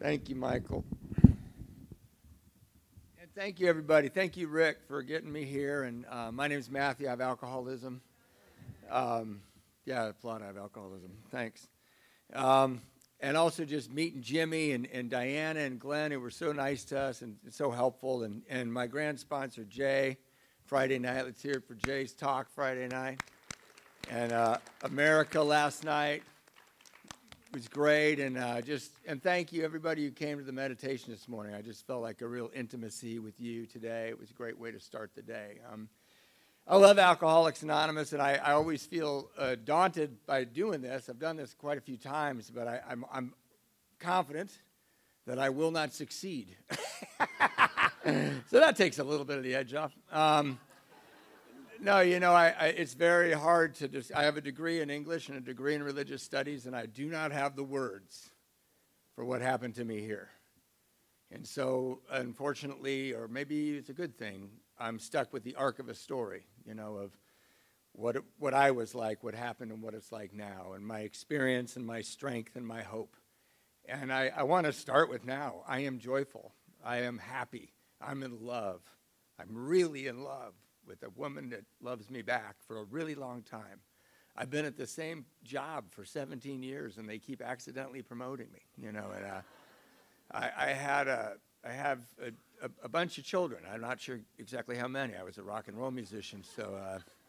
Thank you, Michael. And thank you, everybody. Thank you, Rick, for getting me here. And my name is Matthew. I have alcoholism. Applaud. I have alcoholism. Thanks. And also just meeting Jimmy and Diana and Glenn, who were so nice to us and so helpful. And my grand sponsor, Jay, Friday night. Let's hear it for Jay's talk Friday night. And America last night was great. And and thank you, everybody who came to the meditation this morning. I just felt like a real intimacy with you today. It was a great way to start the day. I love Alcoholics Anonymous, and I always feel daunted by doing this. I've done this quite a few times, but I'm confident that I will not succeed. So that takes a little bit of the edge off. No, it's very hard to just. I have a degree in English and a degree in religious studies, and I do not have the words for what happened to me here. And so, unfortunately, or maybe it's a good thing, I'm stuck with the arc of a story, of what I was like, what happened, and what it's like now, and my experience and my strength and my hope. And I want to start with now. I am joyful. I am happy. I'm in love. I'm really in love with a woman that loves me back for a really long time. I've been at the same job for 17 years, and they keep accidentally promoting me, and I have a bunch of children. I'm not sure exactly how many. I was a rock and roll musician, so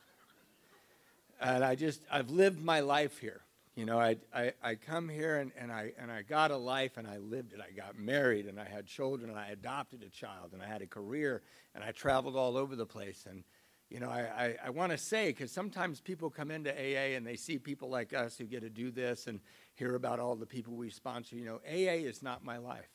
and I've lived my life here. I come here and I got a life and I lived it. I got married and I had children and I adopted a child and I had a career and I traveled all over the place. And I want to say, because sometimes people come into AA and they see people like us who get to do this and hear about all the people we sponsor. AA is not my life.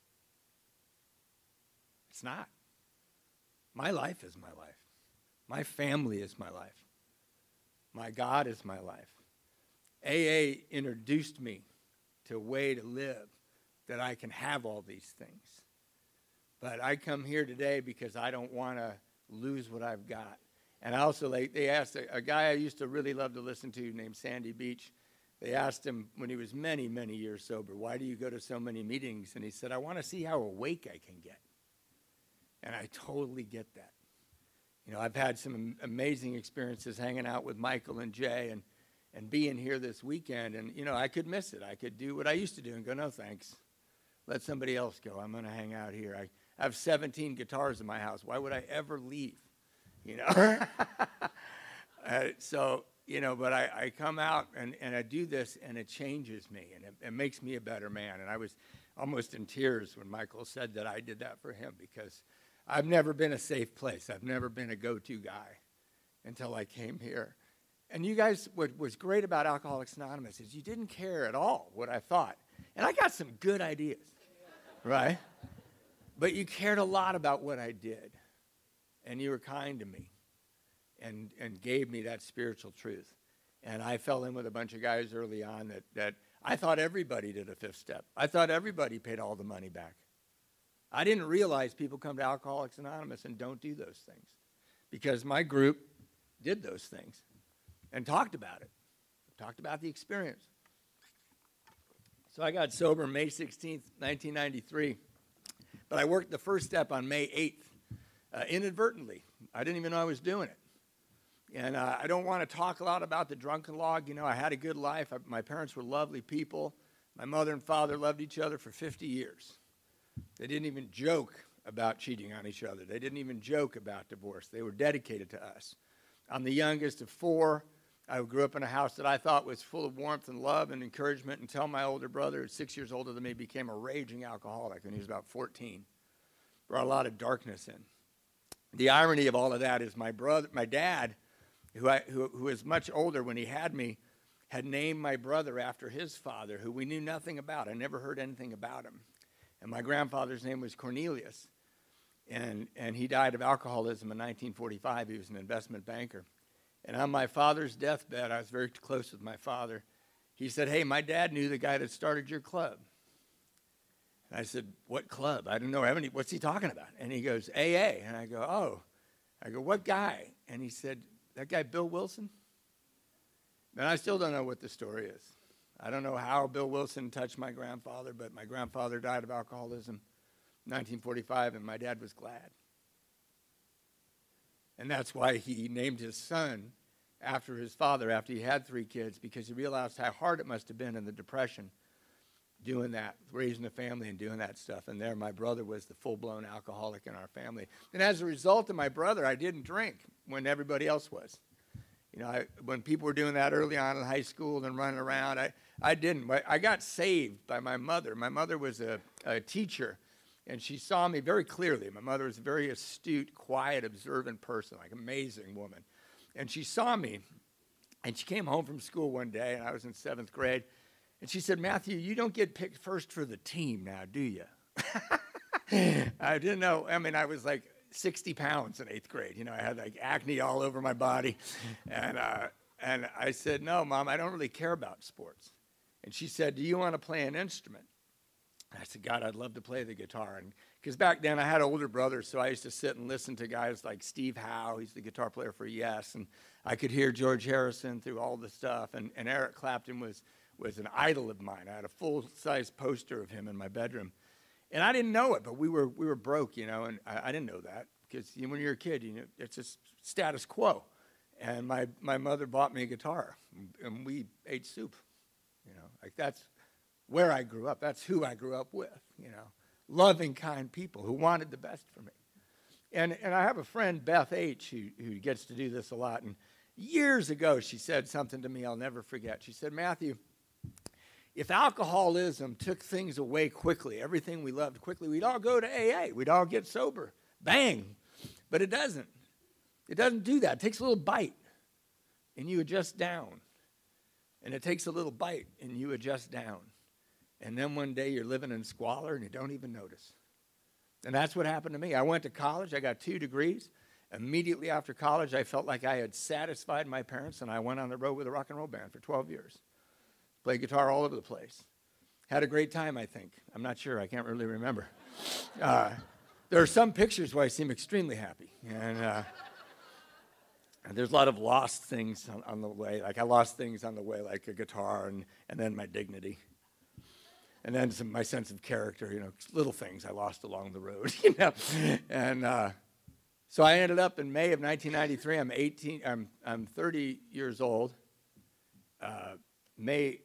It's not. My life is my life. My family is my life. My God is my life. AA introduced me to a way to live that I can have all these things. But I come here today because I don't want to lose what I've got. And also, they asked a guy I used to really love to listen to named Sandy Beach. They asked him when he was many, many years sober, why do you go to so many meetings? And he said, I want to see how awake I can get. And I totally get that. I've had some amazing experiences hanging out with Michael and Jay and being here this weekend. And, I could miss it. I could do what I used to do and go, no, thanks. Let somebody else go. I'm going to hang out here. I have 17 guitars in my house. Why would I ever leave? But I come out and I do this and it changes me and it makes me a better man. And I was almost in tears when Michael said that I did that for him because I've never been a safe place. I've never been a go-to guy until I came here. And you guys, what was great about Alcoholics Anonymous is you didn't care at all what I thought. And I got some good ideas, right? But you cared a lot about what I did. And you were kind to me and gave me that spiritual truth. And I fell in with a bunch of guys early on that I thought everybody did a fifth step. I thought everybody paid all the money back. I didn't realize people come to Alcoholics Anonymous and don't do those things because my group did those things and talked about it, talked about the experience. So I got sober May 16th, 1993, but I worked the first step on May 8th inadvertently. I didn't even know I was doing it. And I don't want to talk a lot about the drunken log. I had a good life. My parents were lovely people. My mother and father loved each other for 50 years. They didn't even joke about cheating on each other. They didn't even joke about divorce. They were dedicated to us. I'm the youngest of four. I grew up in a house that I thought was full of warmth and love and encouragement until my older brother, who's 6 years older than me, became a raging alcoholic when he was about 14. Brought a lot of darkness in. The irony of all of that is my dad, who was much older when he had me, had named my brother after his father, who we knew nothing about. I never heard anything about him. And my grandfather's name was Cornelius, and he died of alcoholism in 1945. He was an investment banker. And on my father's deathbed, I was very close with my father. He said, hey, my dad knew the guy that started your club. And I said, what club? I don't know. What's he talking about? And he goes, AA. And I go, oh. I go, what guy? And he said, that guy Bill Wilson? And I still don't know what the story is. I don't know how Bill Wilson touched my grandfather, but my grandfather died of alcoholism in 1945, and my dad was glad. And that's why he named his son after his father after he had 3 kids, because he realized how hard it must have been in the Depression doing that, raising a family and doing that stuff. And there my brother was the full-blown alcoholic in our family. And as a result of my brother, I didn't drink when everybody else was. You know, when people were doing that early on in high school and running around, I didn't. I got saved by my mother. My mother was a teacher, and she saw me very clearly. My mother was a very astute, quiet, observant person, like amazing woman. And she saw me, and she came home from school one day, and I was in 7th grade, and she said, "Matthew, you don't get picked first for the team now, do you?" I didn't know. I mean, I was like 60 pounds in 8th grade. You know, I had like acne all over my body. And I said, "No, Mom, I don't really care about sports." And she said, "Do you want to play an instrument?" And I said, "God, I'd love to play the guitar." And because back then I had older brothers, so I used to sit and listen to guys like Steve Howe. He's the guitar player for Yes. And I could hear George Harrison through all the stuff. And Eric Clapton was an idol of mine. I had a full-size poster of him in my bedroom. And I didn't know it, but we were broke, you know, and I didn't know that because when you're a kid, you know, it's just status quo. And my mother bought me a guitar, and we ate soup, you know. Like that's where I grew up. That's who I grew up with, you know. Loving, kind people who wanted the best for me. And I have a friend, Beth H., who gets to do this a lot. And years ago, she said something to me I'll never forget. She said, "Matthew, if alcoholism took things away quickly, everything we loved quickly, we'd all go to AA. We'd all get sober. Bang. But it doesn't. It doesn't do that. It takes a little bite, and you adjust down. And it takes a little bite, and you adjust down. And then one day you're living in squalor, and you don't even notice." And that's what happened to me. I went to college. I got 2 degrees. Immediately after college, I felt like I had satisfied my parents, and I went on the road with a rock and roll band for 12 years. Played guitar all over the place. Had a great time, I think. I'm not sure. I can't really remember. There are some pictures where I seem extremely happy. And there's a lot of lost things on the way. Like I lost things on the way, like a guitar and then my dignity. And then my sense of character, you know, little things I lost along the road, you know. And so I ended up in May of 1993. I'm 30 years old. In May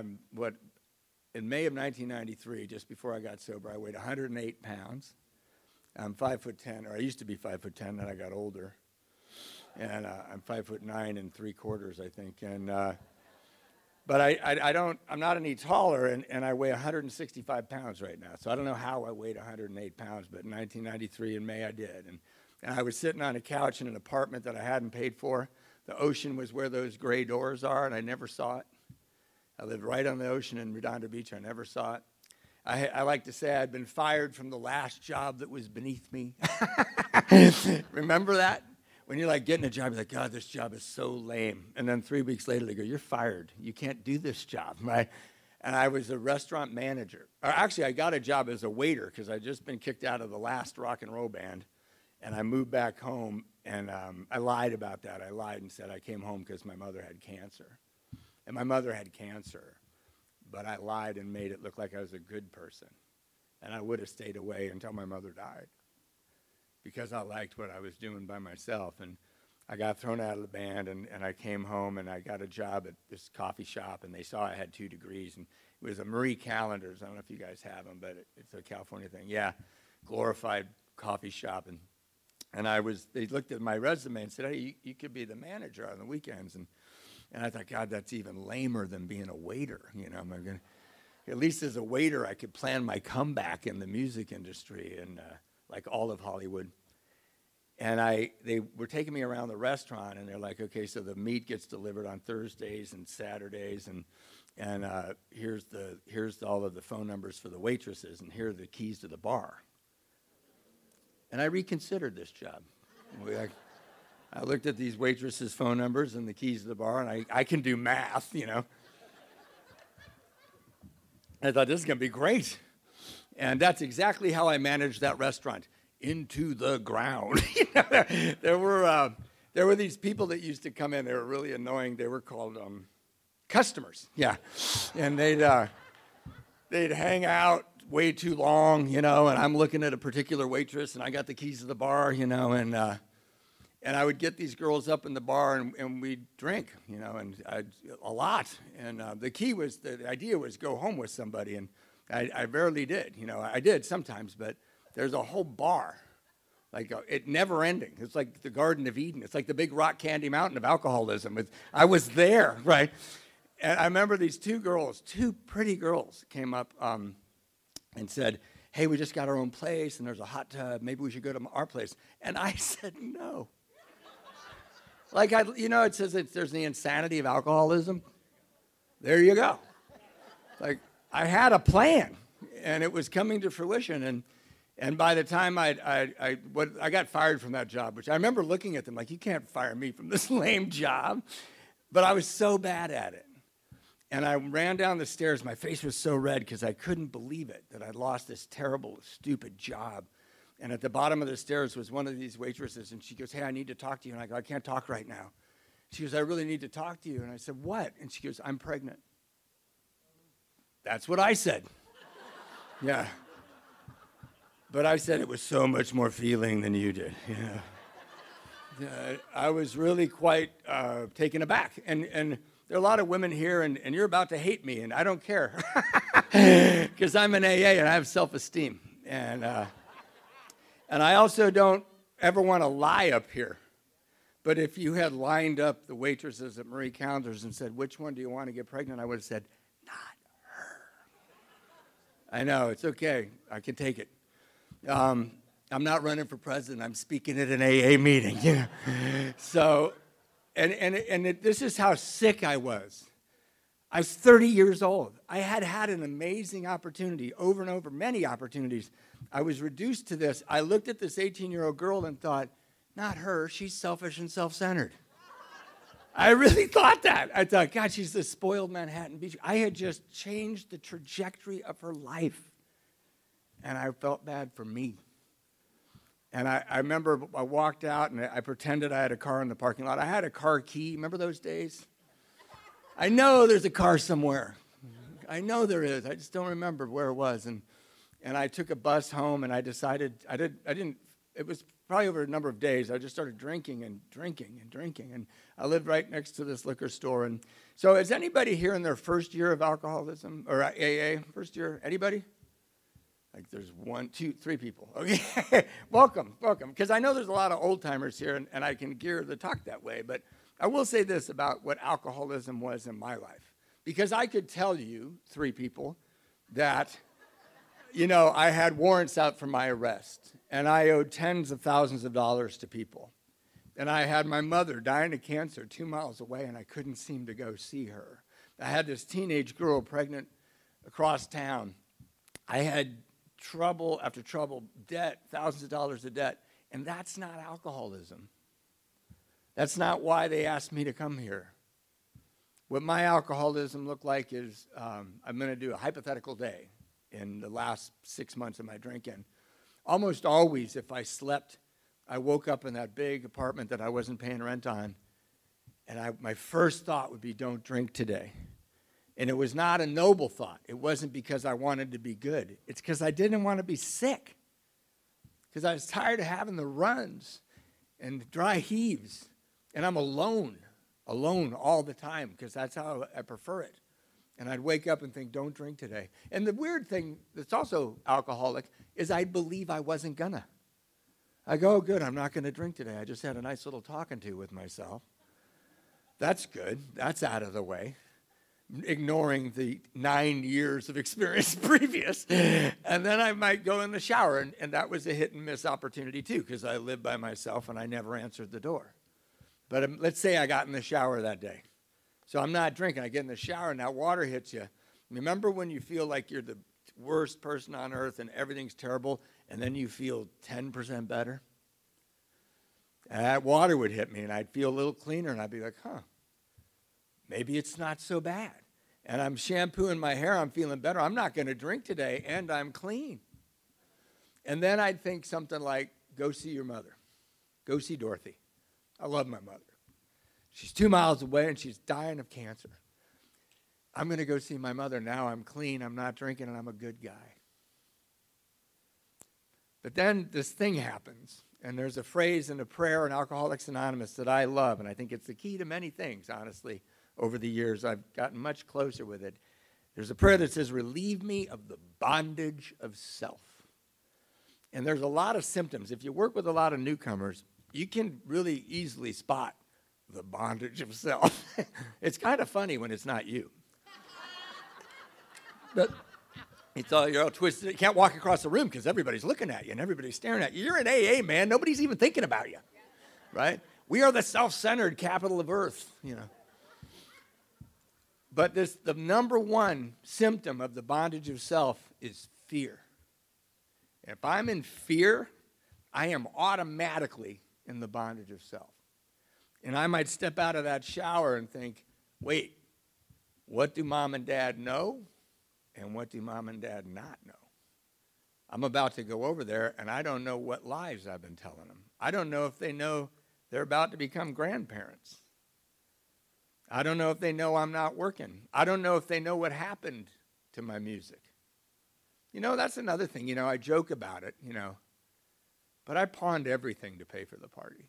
of 1993, just before I got sober, I weighed 108 pounds. I'm 5'10", or I used to be 5'10", then I got older. And I'm 5'9"3/4, I think. And but I'm not any taller, and I weigh 165 pounds right now. So I don't know how I weighed 108 pounds, but in 1993 in May I did. And I was sitting on a couch in an apartment that I hadn't paid for. The ocean was where those gray doors are, and I never saw it. I lived right on the ocean in Redondo Beach. I never saw it. I like to say I'd been fired from the last job that was beneath me. Remember that? When you're like getting a job, you're like, "God, this job is so lame." And then 3 weeks later, they go, "You're fired. You can't do this job," right? And I was a restaurant manager. Or actually, I got a job as a waiter because I'd just been kicked out of the last rock and roll band. And I moved back home, and I lied about that. I lied and said I came home because my mother had cancer. And my mother had cancer, but I lied and made it look like I was a good person. And I would have stayed away until my mother died because I liked what I was doing by myself. And I got thrown out of the band, and I came home, and I got a job at this coffee shop, and they saw I had 2 degrees. And it was a Marie Callender's. I don't know if you guys have them, but it's a California thing. Yeah, glorified coffee shop. And they looked at my resume and said, "Hey, you could be the manager on the weekends." And I thought, God, that's even lamer than being a waiter. You know, at least as a waiter, I could plan my comeback in the music industry and like all of Hollywood. And they were taking me around the restaurant, and they're like, "Okay, so the meat gets delivered on Thursdays and Saturdays, and here's all of the phone numbers for the waitresses, and here are the keys to the bar." And I reconsidered this job. I looked at these waitresses' phone numbers and the keys to the bar, and I can do math, you know. I thought, this is going to be great. And that's exactly how I managed that restaurant, into the ground. You know, there were these people that used to come in. They were really annoying. They were called Customers, yeah. And they'd hang out way too long, and I'm looking at a particular waitress, and I got the keys to the bar, and I would get these girls up in the bar, and we'd drink, a lot. And the idea was go home with somebody, and I rarely did. I did sometimes, but there's a whole bar, like it never ending. It's like the Garden of Eden. It's like the big rock candy mountain of alcoholism. I was there, right? And I remember these two pretty girls, came up and said, hey, we just got our own place, and there's a hot tub. Maybe we should go to our place. And I said no. Like, it says there's the insanity of alcoholism. There you go. Like, I had a plan, and it was coming to fruition. And by the time I got fired from that job, which I remember looking at them like, you can't fire me from this lame job. But I was so bad at it. And I ran down the stairs. My face was so red because I couldn't believe it, that I'd lost this terrible, stupid job. And at the bottom of the stairs was one of these waitresses, and she goes, hey, I need to talk to you. And I go, I can't talk right now. She goes, I really need to talk to you. And I said, what? And she goes, I'm pregnant. That's what I said. Yeah. But I said it was so much more feeling than you did. I was really quite taken aback. And there are a lot of women here, and you're about to hate me, and I don't care. Because I'm an AA, and I have self-esteem. And I also don't ever want to lie up here. But if you had lined up the waitresses at Marie Callender's and said, which one do you want to get pregnant? I would have said, not her. I know, it's okay. I can take it. I'm not running for president. I'm speaking at an AA meeting. So, this is how sick I was. I was 30 years old. I had an amazing opportunity, over and over, many opportunities. I was reduced to this. I looked at this 18-year-old girl and thought, not her. She's selfish and self-centered. I really thought that. I thought, God, she's the spoiled Manhattan Beach. I had just changed the trajectory of her life. And I felt bad for me. And I remember I walked out, and I pretended I had a car in the parking lot. I had a car key. Remember those days? I know there's a car somewhere. I know there is. I just don't remember where it was. And I took a bus home, and I decided, it was probably over a number of days. I just started drinking. And I lived right next to this liquor store. And so is anybody here in their first year of alcoholism, or AA, first year? Anybody? Like there's 1, 2, 3 people. Okay, welcome. Because I know there's a lot of old timers here, and I can gear the talk that way. But I will say this about what alcoholism was in my life. Because I could tell you, 3 people, that, I had warrants out for my arrest. And I owed tens of thousands of dollars to people. And I had my mother dying of cancer 2 miles away, and I couldn't seem to go see her. I had this teenage girl pregnant across town. I had trouble after trouble, debt, thousands of dollars of debt, and that's not alcoholism. That's not why they asked me to come here. What my alcoholism looked like is I'm going to do a hypothetical day in the last 6 months of my drinking. Almost always, if I slept, I woke up in that big apartment that I wasn't paying rent on, and my first thought would be, don't drink today. And it was not a noble thought. It wasn't because I wanted to be good. It's because I didn't want to be sick. Because I was tired of having the runs and dry heaves. And I'm alone all the time, because that's how I prefer it. And I'd wake up and think, don't drink today. And the weird thing that's also alcoholic is I believe I wasn't gonna. I go, oh, good, I'm not going to drink today. I just had a nice little talking to with myself. That's good. That's out of the way. Ignoring the 9 years of experience previous. And then I might go in the shower, and that was a hit and miss opportunity too, because I lived by myself and I never answered the door. But let's say I got in the shower that day. So I'm not drinking. I get in the shower, and that water hits you. Remember when you feel like you're the worst person on earth and everything's terrible, and then you feel 10% better? And that water would hit me, and I'd feel a little cleaner, and I'd be like, maybe it's not so bad. And I'm shampooing my hair. I'm feeling better. I'm not going to drink today, and I'm clean. And then I'd think something like, go see your mother. Go see Dorothy. I love my mother. She's 2 miles away, and she's dying of cancer. I'm going to go see my mother. Now I'm clean, I'm not drinking, and I'm a good guy. But then this thing happens, and there's a phrase in a prayer in Alcoholics Anonymous that I love, and I think it's the key to many things, honestly. Over the years, I've gotten much closer with it. There's a prayer that says, relieve me of the bondage of self. And there's a lot of symptoms. If you work with a lot of newcomers, you can really easily spot the bondage of self. It's kind of funny when it's not you. But you're all twisted. You can't walk across the room because everybody's looking at you and everybody's staring at you. You're in AA, man. Nobody's even thinking about you, right? We are the self-centered capital of earth, But the number one symptom of the bondage of self is fear. If I'm in fear, I am automatically in the bondage of self. And I might step out of that shower and think, wait, what do mom and dad know? And what do mom and dad not know? I'm about to go over there, and I don't know what lies I've been telling them. I don't know if they know they're about to become grandparents. I don't know if they know I'm not working. I don't know if they know what happened to my music. That's another thing. I joke about it, but I pawned everything to pay for the party.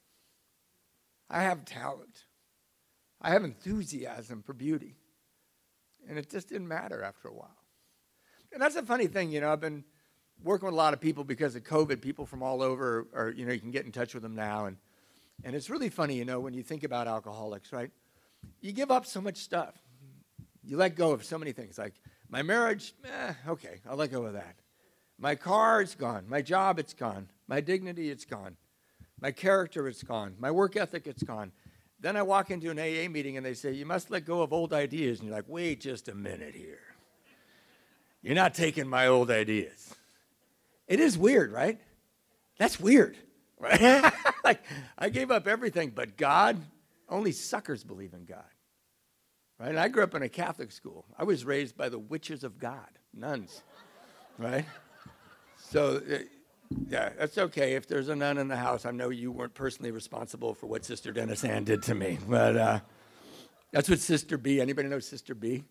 I have talent. I have enthusiasm for beauty. And it just didn't matter after a while. And that's a funny thing, I've been working with a lot of people because of COVID, people from all over, or, you can get in touch with them now. And it's really funny, when you think about alcoholics, right? You give up so much stuff. You let go of so many things. Like my marriage, okay, I'll let go of that. My car, it's gone. My job, it's gone. My dignity, it's gone. My character, it's gone. My work ethic, it's gone. Then I walk into an AA meeting and they say, you must let go of old ideas. And you're like, wait just a minute here. You're not taking my old ideas. It is weird, right? That's weird, right? Like, I gave up everything, but God, only suckers believe in God, right? And I grew up in a Catholic school. I was raised by the witches of God, nuns, right? So, yeah, that's okay. If there's a nun in the house, I know you weren't personally responsible for what Sister Dennis Ann did to me, but that's what Sister B, anybody know Sister B?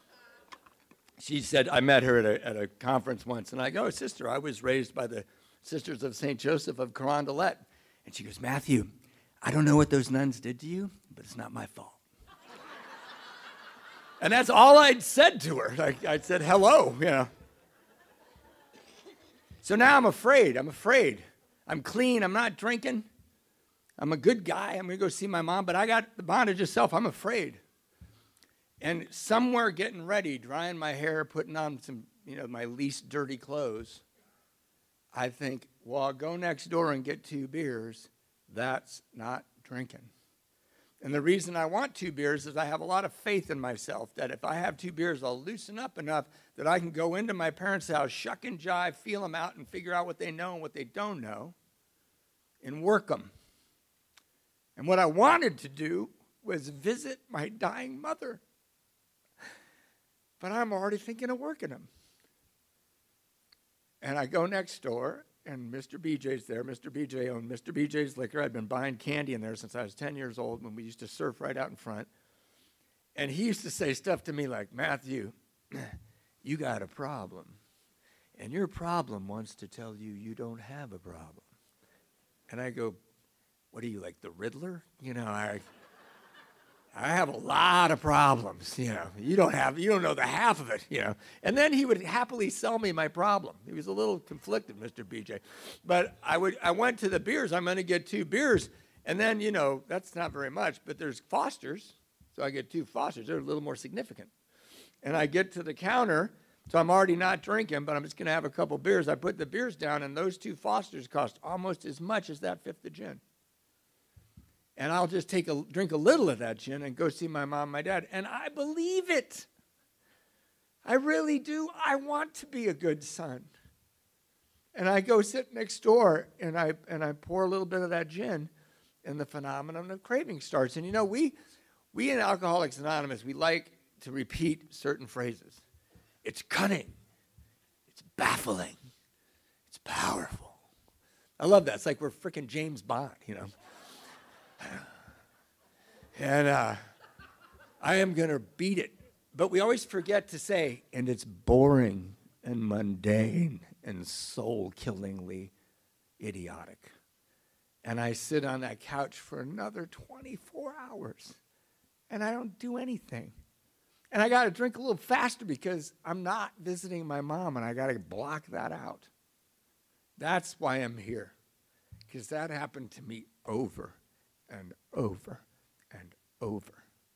She said, I met her at a conference once, and I go, Sister, I was raised by the Sisters of St. Joseph of Carondelet. And she goes, Matthew, I don't know what those nuns did to you, but it's not my fault. And that's all I'd said to her. I said, hello, So now I'm afraid. I'm clean. I'm not drinking. I'm a good guy. I'm going to go see my mom, but I got the bondage of self. I'm afraid. And somewhere getting ready, drying my hair, putting on some, my least dirty clothes, I think, well, I'll go next door and get 2 beers. That's not drinking. And the reason I want 2 beers is I have a lot of faith in myself that if I have 2 beers, I'll loosen up enough that I can go into my parents' house, shuck and jive, feel them out, and figure out what they know and what they don't know, and work them. And what I wanted to do was visit my dying mother. But I'm already thinking of working them. And I go next door, and Mr. BJ's there. Mr. BJ owned Mr. BJ's Liquor. I'd been buying candy in there since I was 10 years old when we used to surf right out in front. And he used to say stuff to me like, Matthew, you got a problem. And your problem wants to tell you you don't have a problem. And I go, what are you, like the Riddler? I have a lot of problems, You don't know the half of it, And then he would happily sell me my problem. He was a little conflicted, Mr. BJ. But I went to the beers. I'm going to get 2 beers. And then, that's not very much, but there's Foster's. So I get 2 Foster's. They're a little more significant. And I get to the counter, so I'm already not drinking, but I'm just going to have a couple beers. I put the beers down, and those 2 Foster's cost almost as much as that 5th of gin. And I'll just drink a little of that gin and go see my mom and my dad. And I believe it. I really do. I want to be a good son. And I go sit next door, and I pour a little bit of that gin, and the phenomenon of craving starts. And, we in Alcoholics Anonymous, we like to repeat certain phrases. It's cunning. It's baffling. It's powerful. I love that. It's like we're freaking James Bond, And I am going to beat it But we always forget to say, and it's boring and mundane and soul-killingly idiotic. And I sit on that couch for another 24 hours, and I don't do anything. And I got to drink a little faster because I'm not visiting my mom, and I got to block that out. That's why I'm here, because that happened to me over and over and over.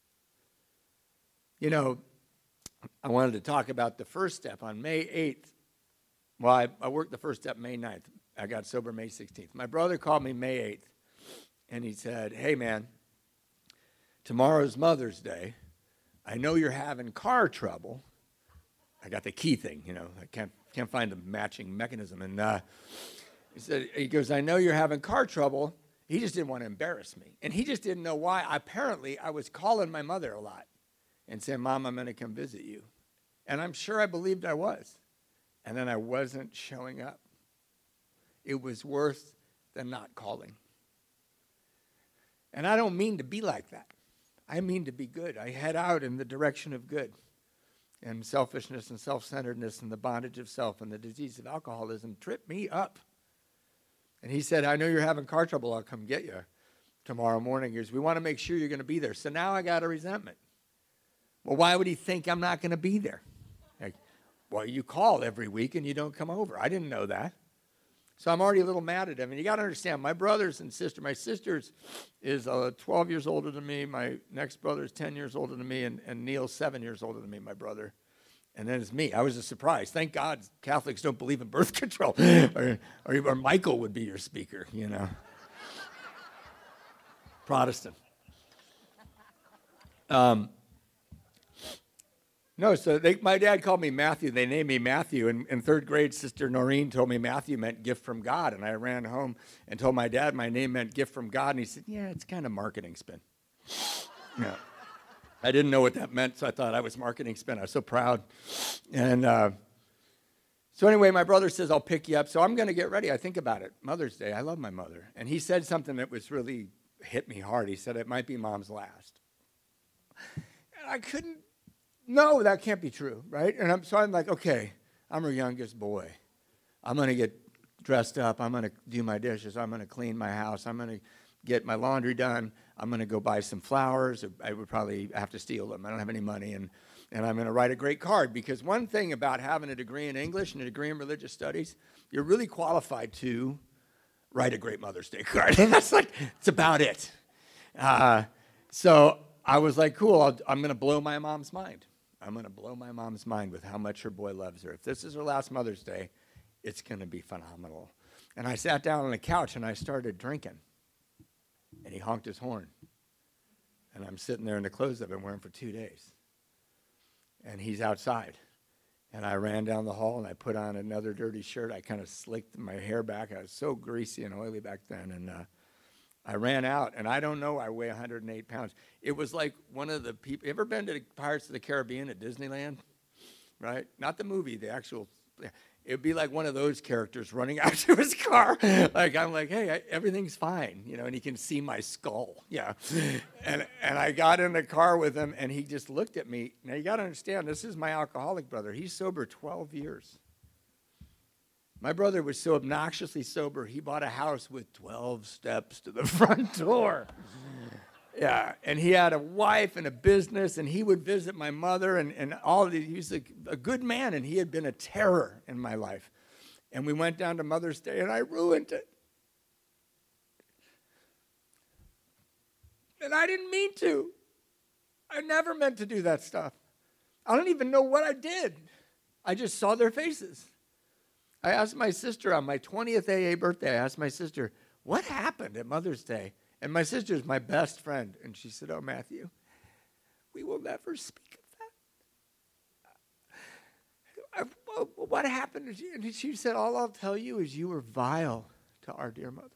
You know, I wanted to talk about the first step on May 8th. Well, I worked the first step May 9th. I got sober May 16th. My brother called me May 8th, and he said, hey, man, tomorrow's Mother's Day. I know you're having car trouble. I got the key thing, you know. I can't find the matching mechanism. And he goes, I know you're having car trouble. He just didn't want to embarrass me. And he just didn't know why. Apparently, I was calling my mother a lot and saying, Mom, I'm going to come visit you. And I'm sure I believed I was. And then I wasn't showing up. It was worse than not calling. And I don't mean to be like that. I mean to be good. I head out in the direction of good. And selfishness and self-centeredness and the bondage of self and the disease of alcoholism tripped me up. And he said, I know you're having car trouble. I'll come get you tomorrow morning. He goes, we want to make sure you're going to be there. So now I got a resentment. Well, why would he think I'm not going to be there? Like, well, you call every week and you don't come over. I didn't know that. So I'm already a little mad at him. And you got to understand, my brothers and sister, my sister's is 12 years older than me. My next brother is 10 years older than me. And Neil's 7 years older than me, my brother. And then it's me. I was a surprise. Thank God Catholics don't believe in birth control. or Michael would be your speaker, you know. Protestant. No, so my dad called me Matthew. They named me Matthew. In third grade, Sister Noreen told me Matthew meant gift from God. And I ran home and told my dad my name meant gift from God. And he said, yeah, it's kind of marketing spin. Yeah. I didn't know what that meant, so I thought I was marketing spin. I was so proud. And so anyway, my brother says, I'll pick you up. So I'm going to get ready. I think about it. Mother's Day. I love my mother. And he said something that was really hit me hard. He said, it might be Mom's last. And I couldn't. No, that can't be true, right? And so I'm like, okay, I'm her youngest boy. I'm going to get dressed up. I'm going to do my dishes. I'm going to clean my house. I'm going to get my laundry done. I'm going to go buy some flowers. I would probably have to steal them. I don't have any money. And I'm going to write a great card. Because one thing about having a degree in English and a degree in religious studies, you're really qualified to write a great Mother's Day card. And that's like, it's about it. So I was like, cool, I'm going to blow my mom's mind. I'm going to blow my mom's mind with how much her boy loves her. If this is her last Mother's Day, it's going to be phenomenal. And I sat down on the couch and I started drinking. And he honked his horn. And I'm sitting there in the clothes I've been wearing for 2 days. And he's outside. And I ran down the hall and I put on another dirty shirt. I kind of slicked my hair back. I was so greasy and oily back then. And I ran out, and I don't know, I weigh 108 pounds. It was like one of the people, ever been to Pirates of the Caribbean at Disneyland? Right? Not the movie, the actual, it would be like one of those characters running out to his car. Like, I'm like, hey, everything's fine, you know, and he can see my skull, yeah. And I got in the car with him, and he just looked at me. Now, you got to understand, this is my alcoholic brother. He's sober 12 years. My brother was so obnoxiously sober, he bought a house with 12 steps to the front door. Yeah, and he had a wife and a business, and he would visit my mother, and all of these. He was a good man, and he had been a terror in my life. And we went down to Mother's Day, and I ruined it. And I didn't mean to. I never meant to do that stuff. I don't even know what I did. I just saw their faces. I asked my sister on my 20th AA birthday, I asked my sister, what happened at Mother's Day? And my sister's my best friend. And she said, oh, Matthew, we will never speak of that. What happened? And she said, all I'll tell you is you were vile to our dear mother.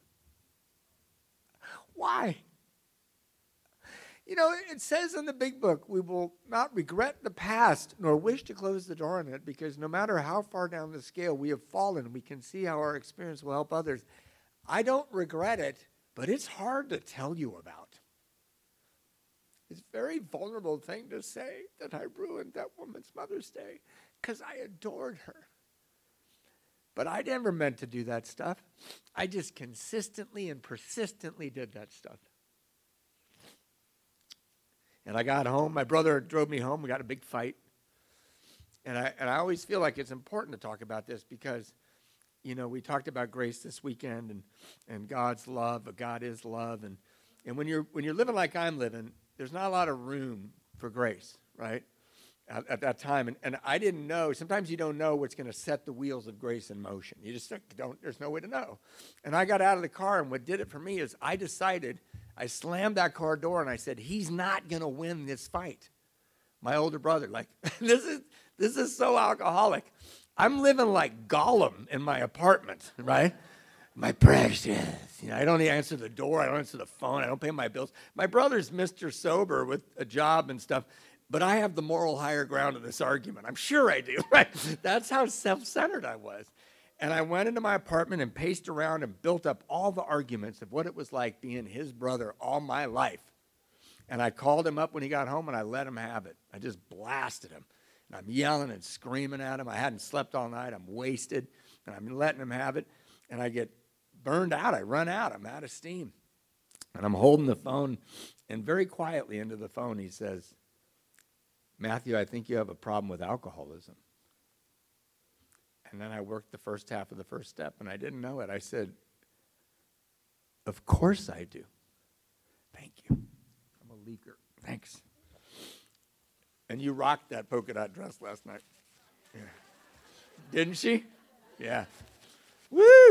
Why? You know, it says in the big book, we will not regret the past nor wish to close the door on it, because no matter how far down the scale we have fallen, we can see how our experience will help others. I don't regret it, but it's hard to tell you about. It's a very vulnerable thing to say that I ruined that woman's Mother's Day because I adored her. But I never meant to do that stuff. I just consistently and persistently did that stuff. And I got home. My brother drove me home. We got a big fight. And I always feel like it's important to talk about this because, you know, we talked about grace this weekend and God's love, but God is love. And when you're living like I'm living, there's not a lot of room for grace, right? At that time. And I didn't know. Sometimes you don't know what's going to set the wheels of grace in motion. You just don't, there's no way to know. And I got out of the car, and what did it for me is I slammed that car door, and I said, he's not going to win this fight. My older brother, like, this is so alcoholic. I'm living like Gollum in my apartment, right? My precious. You know, I don't answer the door. I don't answer the phone. I don't pay my bills. My brother's Mr. Sober with a job and stuff. But I have the moral higher ground in this argument. I'm sure I do, right? That's how self-centered I was. And I went into my apartment and paced around and built up all the arguments of what it was like being his brother all my life. And I called him up when he got home, and I let him have it. I just blasted him. And I'm yelling and screaming at him. I hadn't slept all night. I'm wasted. And I'm letting him have it. And I get burned out. I run out. I'm out of steam. And I'm holding the phone. And very quietly into the phone, he says, Matthew, I think you have a problem with alcoholism. And then I worked the first half of the first step, and I didn't know it. I said, of course I do. Thank you. I'm a leaker. Thanks. And you rocked that polka dot dress last night. Yeah. Didn't she? Yeah. Woo!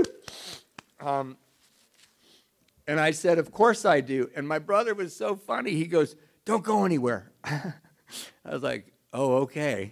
And I said, of course I do. And my brother was so funny. He goes, don't go anywhere. I was like, oh, okay.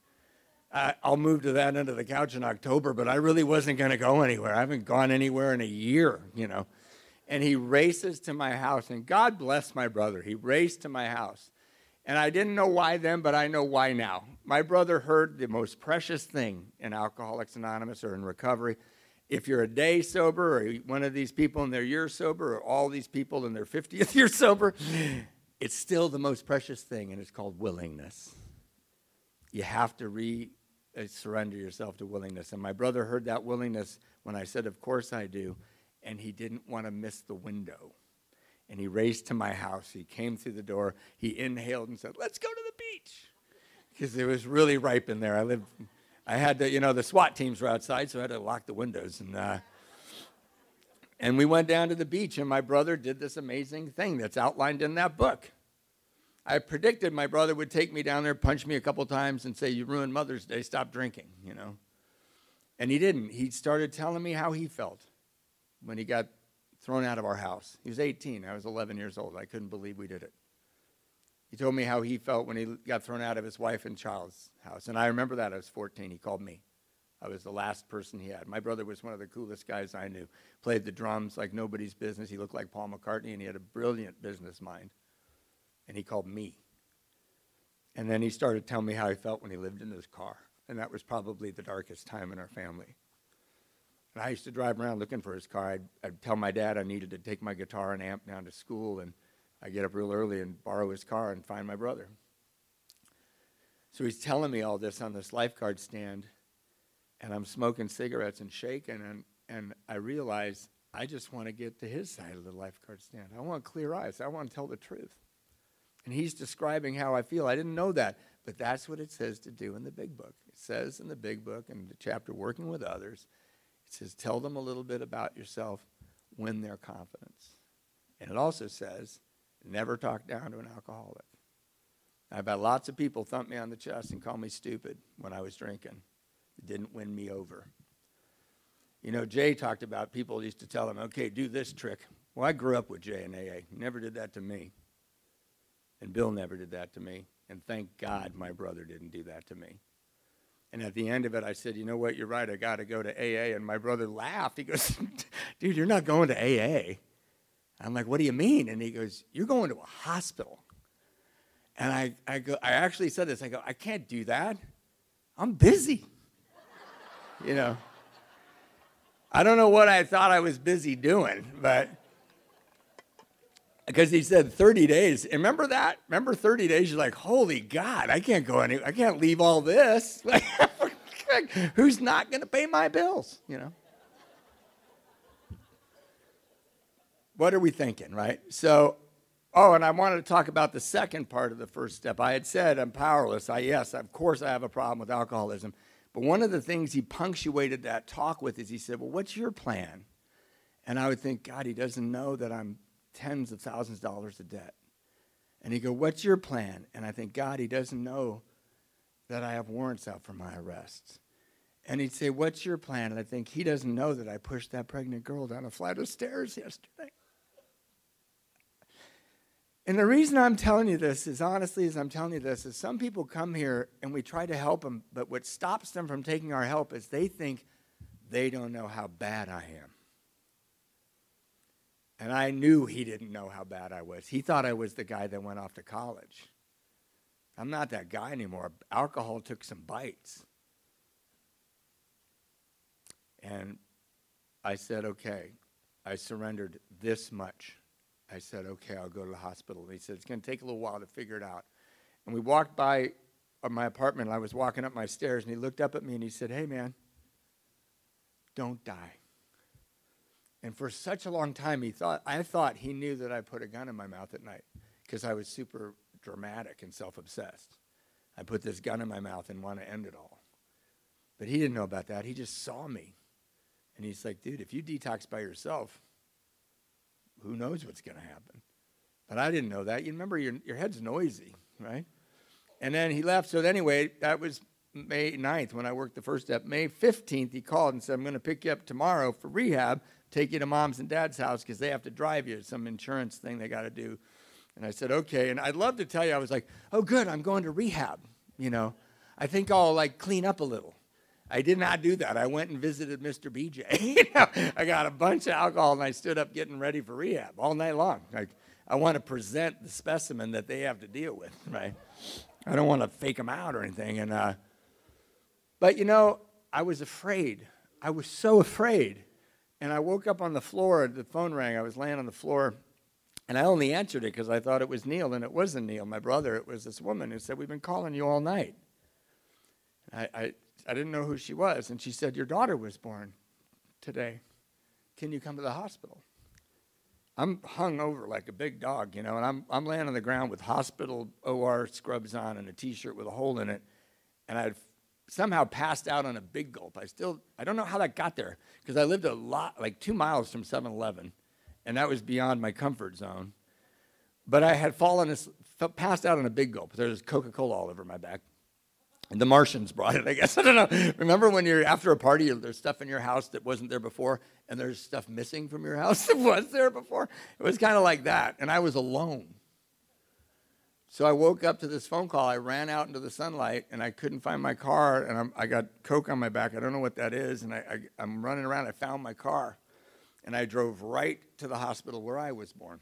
I'll move to that end of the couch in October, but I really wasn't going to go anywhere. I haven't gone anywhere in a year, you know. And he races to my house, and God bless my brother. He raced to my house. And I didn't know why then, but I know why now. My brother heard the most precious thing in Alcoholics Anonymous or in recovery. If you're a day sober, or one of these people in their year sober, or all these people in their 50th year sober, it's still the most precious thing, and it's called willingness. You have to surrender yourself to willingness. And my brother heard that willingness when I said, of course I do, and he didn't want to miss the window. And he raced to my house. He came through the door. He inhaled and said, let's go to the beach. Because it was really ripe in there. I had to, the SWAT teams were outside, so I had to lock the windows. And we went down to the beach, and my brother did this amazing thing that's outlined in that book. I predicted my brother would take me down there, punch me a couple times, and say, you ruined Mother's Day, stop drinking, And he didn't. He started telling me how he felt when he got thrown out of our house. He was 18. I was 11 years old. I couldn't believe we did it. He told me how he felt when he got thrown out of his wife and child's house. And I remember that. I was 14. He called me. I was the last person he had. My brother was one of the coolest guys I knew. Played the drums like nobody's business. He looked like Paul McCartney, and he had a brilliant business mind. And he called me. And then he started telling me how he felt when he lived in his car. And that was probably the darkest time in our family. And I used to drive around looking for his car. I'd tell my dad I needed to take my guitar and amp down to school, and I'd get up real early and borrow his car and find my brother. So he's telling me all this on this lifeguard stand, and I'm smoking cigarettes and shaking, and I realize I just want to get to his side of the lifeguard stand. I want clear eyes. I want to tell the truth. And he's describing how I feel. I didn't know that, but that's what it says to do in the big book. It says in the big book, in the chapter Working with Others, it says, tell them a little bit about yourself, win their confidence. And it also says, never talk down to an alcoholic. I've had lots of people thump me on the chest and call me stupid when I was drinking. It didn't win me over. Jay talked about people used to tell him, okay, do this trick. Well, I grew up with Jay in AA. He never did that to me. And Bill never did that to me. And thank God my brother didn't do that to me. And at the end of it, I said, you know what, you're right, I got to go to AA. And my brother laughed. He goes, dude, you're not going to AA. I'm like, what do you mean? And he goes, you're going to a hospital. And I actually said this. I go, I can't do that. I'm busy. I don't know what I thought I was busy doing, but Because he said 30 days. And remember that? Remember 30 days? You're like, holy God, I can't go I can't leave all this. Who's not going to pay my bills, What are we thinking, right? So, and I wanted to talk about the second part of the first step. I had said I'm powerless. Yes, of course I have a problem with alcoholism. But one of the things he punctuated that talk with is he said, well, what's your plan? And I would think, God, he doesn't know that I'm tens of thousands of dollars of debt. And he'd go, what's your plan? And I think, God, he doesn't know that I have warrants out for my arrests. And he'd say, what's your plan? And I think, he doesn't know that I pushed that pregnant girl down a flight of stairs yesterday. And the reason I'm telling you this is, honestly, as I'm telling you this, is some people come here and we try to help them, but what stops them from taking our help is they think they don't know how bad I am. And I knew he didn't know how bad I was. He thought I was the guy that went off to college. I'm not that guy anymore. Alcohol took some bites. And I said, okay. I surrendered this much. I said, okay, I'll go to the hospital. And he said, it's going to take a little while to figure it out. And we walked by my apartment. And I was walking up my stairs, and he looked up at me, and he said, hey, man, don't die. And for such a long time, I thought he knew that I put a gun in my mouth at night because I was super dramatic and self-obsessed. I put this gun in my mouth and want to end it all. But he didn't know about that. He just saw me. And he's like, dude, if you detox by yourself, who knows what's going to happen? But I didn't know that. You remember, your head's noisy, right? And then he left. So anyway, that was May 9th when I worked the first step. May 15th, he called and said, I'm going to pick you up tomorrow for rehab, take you to mom's and dad's house because they have to drive you. Some insurance thing they got to do. And I said, okay. And I'd love to tell you, I was like, oh, good, I'm going to rehab. I think I'll clean up a little. I did not do that. I went and visited Mr. BJ. I got a bunch of alcohol, and I stood up getting ready for rehab all night long. I want to present the specimen that they have to deal with, right? I don't want to fake them out or anything. But, I was afraid. I was so afraid. And I woke up on the floor. The phone rang. I was laying on the floor. And I only answered it because I thought it was Neil, and it wasn't Neil, my brother. It was this woman who said, we've been calling you all night. I didn't know who she was. And she said, your daughter was born today. Can you come to the hospital? I'm hung over like a big dog, and I'm laying on the ground with hospital OR scrubs on and a T-shirt with a hole in it. And I'd somehow passed out on a Big Gulp. I don't know how that got there because I lived a lot, like 2 miles from 7-Eleven, and that was beyond my comfort zone. But I had passed out on a Big Gulp. There's Coca-Cola all over my back. And the Martians brought it, I guess. I don't know. Remember when you're after a party, there's stuff in your house that wasn't there before, and there's stuff missing from your house that was there before? It was kind of like that, and I was alone. So I woke up to this phone call. I ran out into the sunlight, and I couldn't find my car, and I got Coke on my back. I don't know what that is, and I'm running around. I found my car, and I drove right to the hospital where I was born.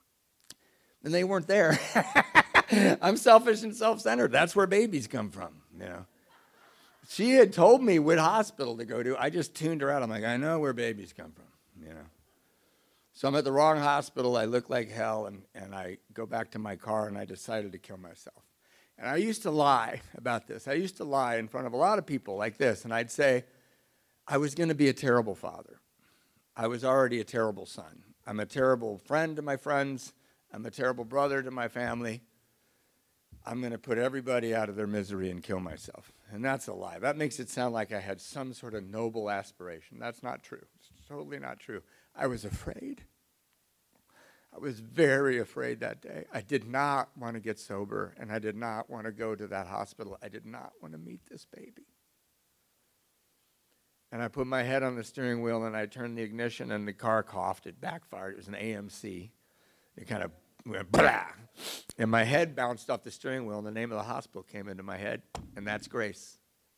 And they weren't there. I'm selfish and self-centered. That's where babies come from, She had told me what hospital to go to. I just tuned her out. I'm like, I know where babies come from, So I'm at the wrong hospital. I look like hell, and I go back to my car, and I decided to kill myself. And I used to lie about this. I used to lie in front of a lot of people like this, and I'd say I was going to be a terrible father. I was already a terrible son. I'm a terrible friend to my friends. I'm a terrible brother to my family. I'm going to put everybody out of their misery and kill myself. And that's a lie. That makes it sound like I had some sort of noble aspiration. That's not true. It's totally not true. I was afraid. I was very afraid that day. I did not want to get sober, and I did not want to go to that hospital. I did not want to meet this baby. And I put my head on the steering wheel, and I turned the ignition, and the car coughed. It backfired. It was an AMC. It kind of went, blah, and my head bounced off the steering wheel, and the name of the hospital came into my head, and that's grace.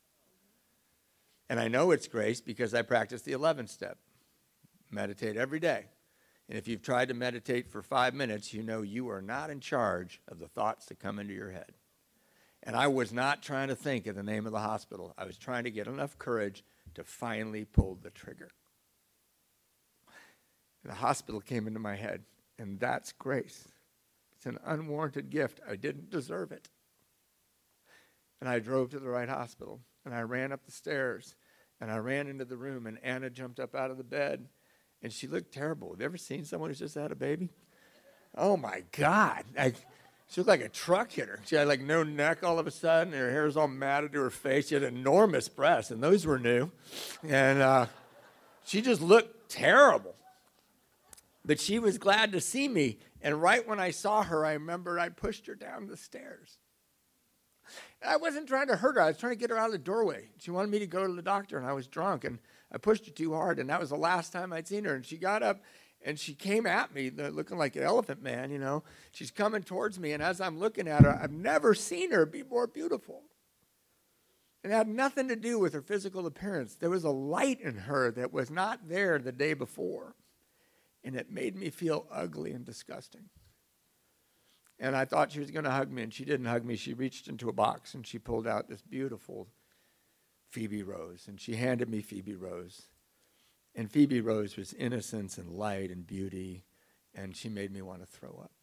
And I know it's grace because I practice the 11th step. Meditate every day. And if you've tried to meditate for 5 minutes, you know you are not in charge of the thoughts that come into your head. And I was not trying to think of the name of the hospital. I was trying to get enough courage to finally pull the trigger. The hospital came into my head. And that's grace. It's an unwarranted gift. I didn't deserve it. And I drove to the right hospital, and I ran up the stairs, and I ran into the room, and Anna jumped up out of the bed, and she looked terrible. Have you ever seen someone who's just had a baby? Oh, my God. She looked like a truck hit her. She had like no neck all of a sudden. Her hair was all matted to her face. She had enormous breasts, and those were new. And she just looked terrible. But she was glad to see me. And right when I saw her, I remember I pushed her down the stairs. And I wasn't trying to hurt her. I was trying to get her out of the doorway. She wanted me to go to the doctor, and I was drunk. And I pushed her too hard, and that was the last time I'd seen her. And she got up. And she came at me, looking like an elephant man, you know. She's coming towards me, and as I'm looking at her, I've never seen her be more beautiful. And it had nothing to do with her physical appearance. There was a light in her that was not there the day before, and it made me feel ugly and disgusting. And I thought she was going to hug me, and she didn't hug me. She reached into a box, and she pulled out this beautiful Phoebe Rose, and she handed me Phoebe Rose. And Phoebe Rose was innocence and light and beauty, and she made me want to throw up.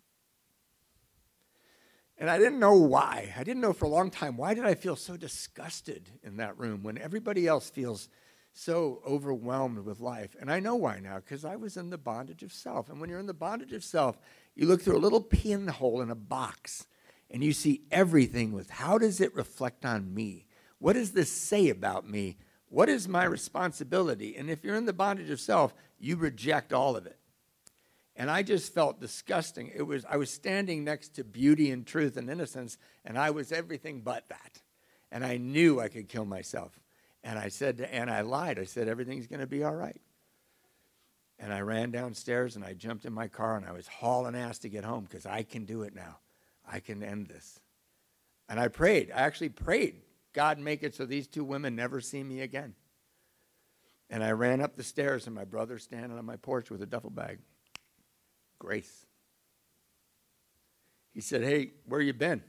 And I didn't know why. I didn't know for a long time, why did I feel so disgusted in that room when everybody else feels so overwhelmed with life? And I know why now, because I was in the bondage of self. And when you're in the bondage of self, you look through a little pinhole in a box, and you see everything with, how does it reflect on me? What does this say about me? What is my responsibility? And if you're in the bondage of self, you reject all of it. And I just felt disgusting. I was standing next to beauty and truth and innocence, and I was everything but that. And I knew I could kill myself. And I said to Anna, I lied. I said, everything's going to be all right. And I ran downstairs, and I jumped in my car, and I was hauling ass to get home because I can do it now. I can end this. And I prayed. I actually prayed. God, make it so these two women never see me again. And I ran up the stairs, and my brother's standing on my porch with a duffel bag. Grace. He said, hey, where you been?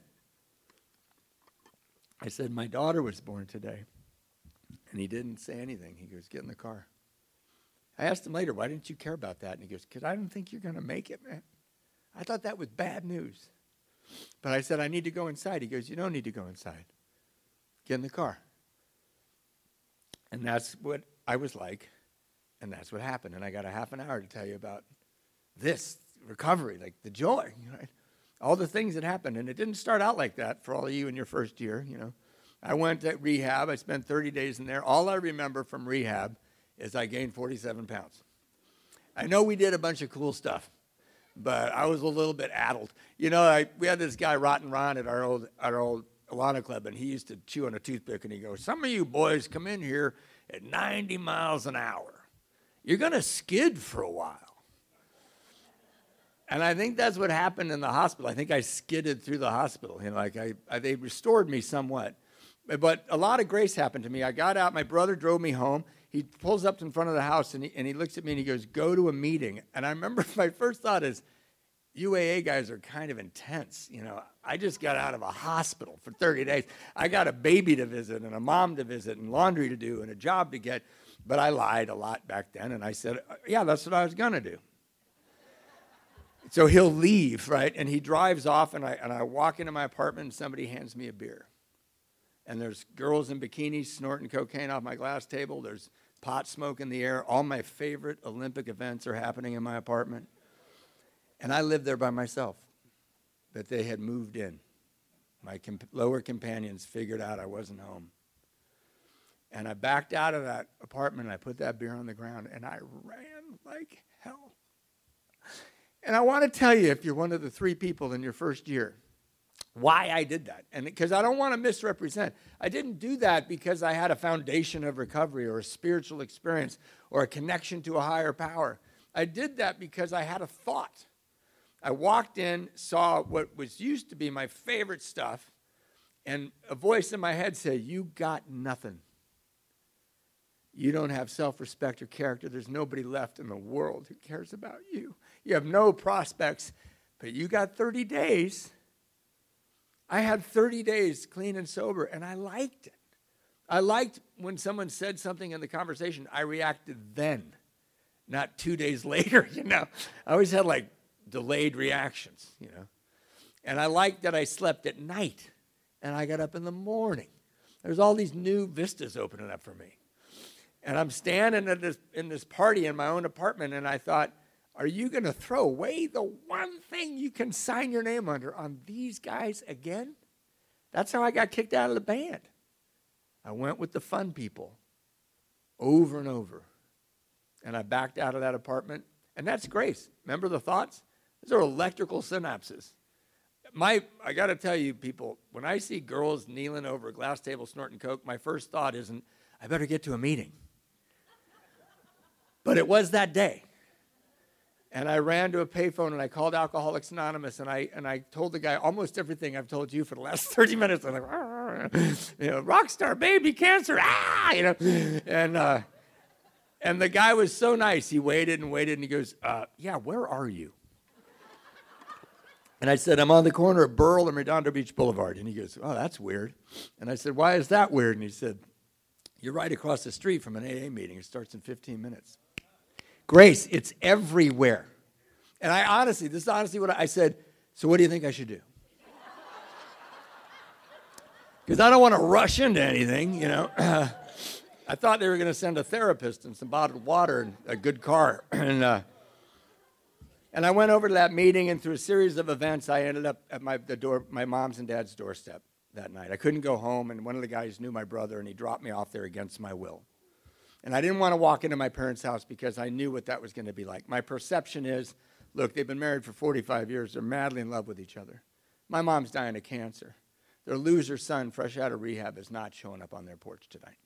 I said, my daughter was born today. And he didn't say anything. He goes, get in the car. I asked him later, why didn't you care about that? And he goes, because I don't think you're going to make it, man. I thought that was bad news. But I said, I need to go inside. He goes, you don't need to go inside. Get in the car. And that's what I was like, and that's what happened. And I got a half an hour to tell you about this recovery, like the joy, right? All the things that happened. And it didn't start out like that for all of you in your first year, you know. I went to rehab. I spent 30 days in there. All I remember from rehab is I gained 47 pounds. I know we did a bunch of cool stuff, but I was a little bit addled. You know, we had this guy, Rotten Ron, at our old Alana Club, and he used to chew on a toothpick, and he goes, some of you boys come in here at 90 miles an hour. You're going to skid for a while. And I think that's what happened in the hospital. I think I skidded through the hospital. You know, like they restored me somewhat. But a lot of grace happened to me. I got out. My brother drove me home. He pulls up in front of the house, and he looks at me, and he goes, go to a meeting. And I remember my first thought is, UAA guys are kind of intense. You know, I just got out of a hospital for 30 days. I got a baby to visit and a mom to visit and laundry to do and a job to get. But I lied a lot back then, and I said, yeah, that's what I was going to do. So he'll leave, right? And he drives off, and I walk into my apartment, and somebody hands me a beer. And there's girls in bikinis snorting cocaine off my glass table. There's pot smoke in the air. All my favorite Olympic events are happening in my apartment. And I lived there by myself, but they had moved in. My lower companions figured out I wasn't home. And I backed out of that apartment, and I put that beer on the ground, and I ran like hell. And I want to tell you, if you're one of the 3 people in your first year, why I did that. And because I don't want to misrepresent. I didn't do that because I had a foundation of recovery or a spiritual experience or a connection to a higher power. I did that because I had a thought. I walked in, saw what was used to be my favorite stuff, and a voice in my head said, you got nothing. You don't have self-respect or character. There's nobody left in the world who cares about you. You have no prospects, but you got 30 days. I had 30 days clean and sober, and I liked it. I liked when someone said something in the conversation, I reacted then, not 2 days later, you know. I always had like delayed reactions, And I liked that I slept at night and I got up in the morning. There's all these new vistas opening up for me. And I'm standing in this party in my own apartment, and I thought, are you going to throw away the one thing you can sign your name under on these guys again? That's how I got kicked out of the band. I went with the fun people over and over. And I backed out of that apartment. And that's grace. Remember the thoughts? Those are electrical synapses. I got to tell you, people, when I see girls kneeling over a glass table snorting coke, my first thought isn't, I better get to a meeting. But it was that day. And I ran to a payphone and I called Alcoholics Anonymous, and I told the guy almost everything I've told you for the last 30 minutes. I'm like, rock star, baby, cancer, And the guy was so nice. He waited and waited, and he goes, yeah, where are you? And I said, I'm on the corner of Burl and Redondo Beach Boulevard. And he goes, oh, that's weird. And I said, why is that weird? And he said, you're right across the street from an AA meeting. It starts in 15 minutes. Grace, it's everywhere. And this is honestly what I said, so what do you think I should do? Because I don't want to rush into anything, I thought they were going to send a therapist and some bottled water and a good car. And I went over to that meeting, and through a series of events, I ended up at my mom's and dad's doorstep that night. I couldn't go home, and one of the guys knew my brother, and he dropped me off there against my will. And I didn't want to walk into my parents' house because I knew what that was going to be like. My perception is, look, they've been married for 45 years. They're madly in love with each other. My mom's dying of cancer. Their loser son, fresh out of rehab, is not showing up on their porch tonight.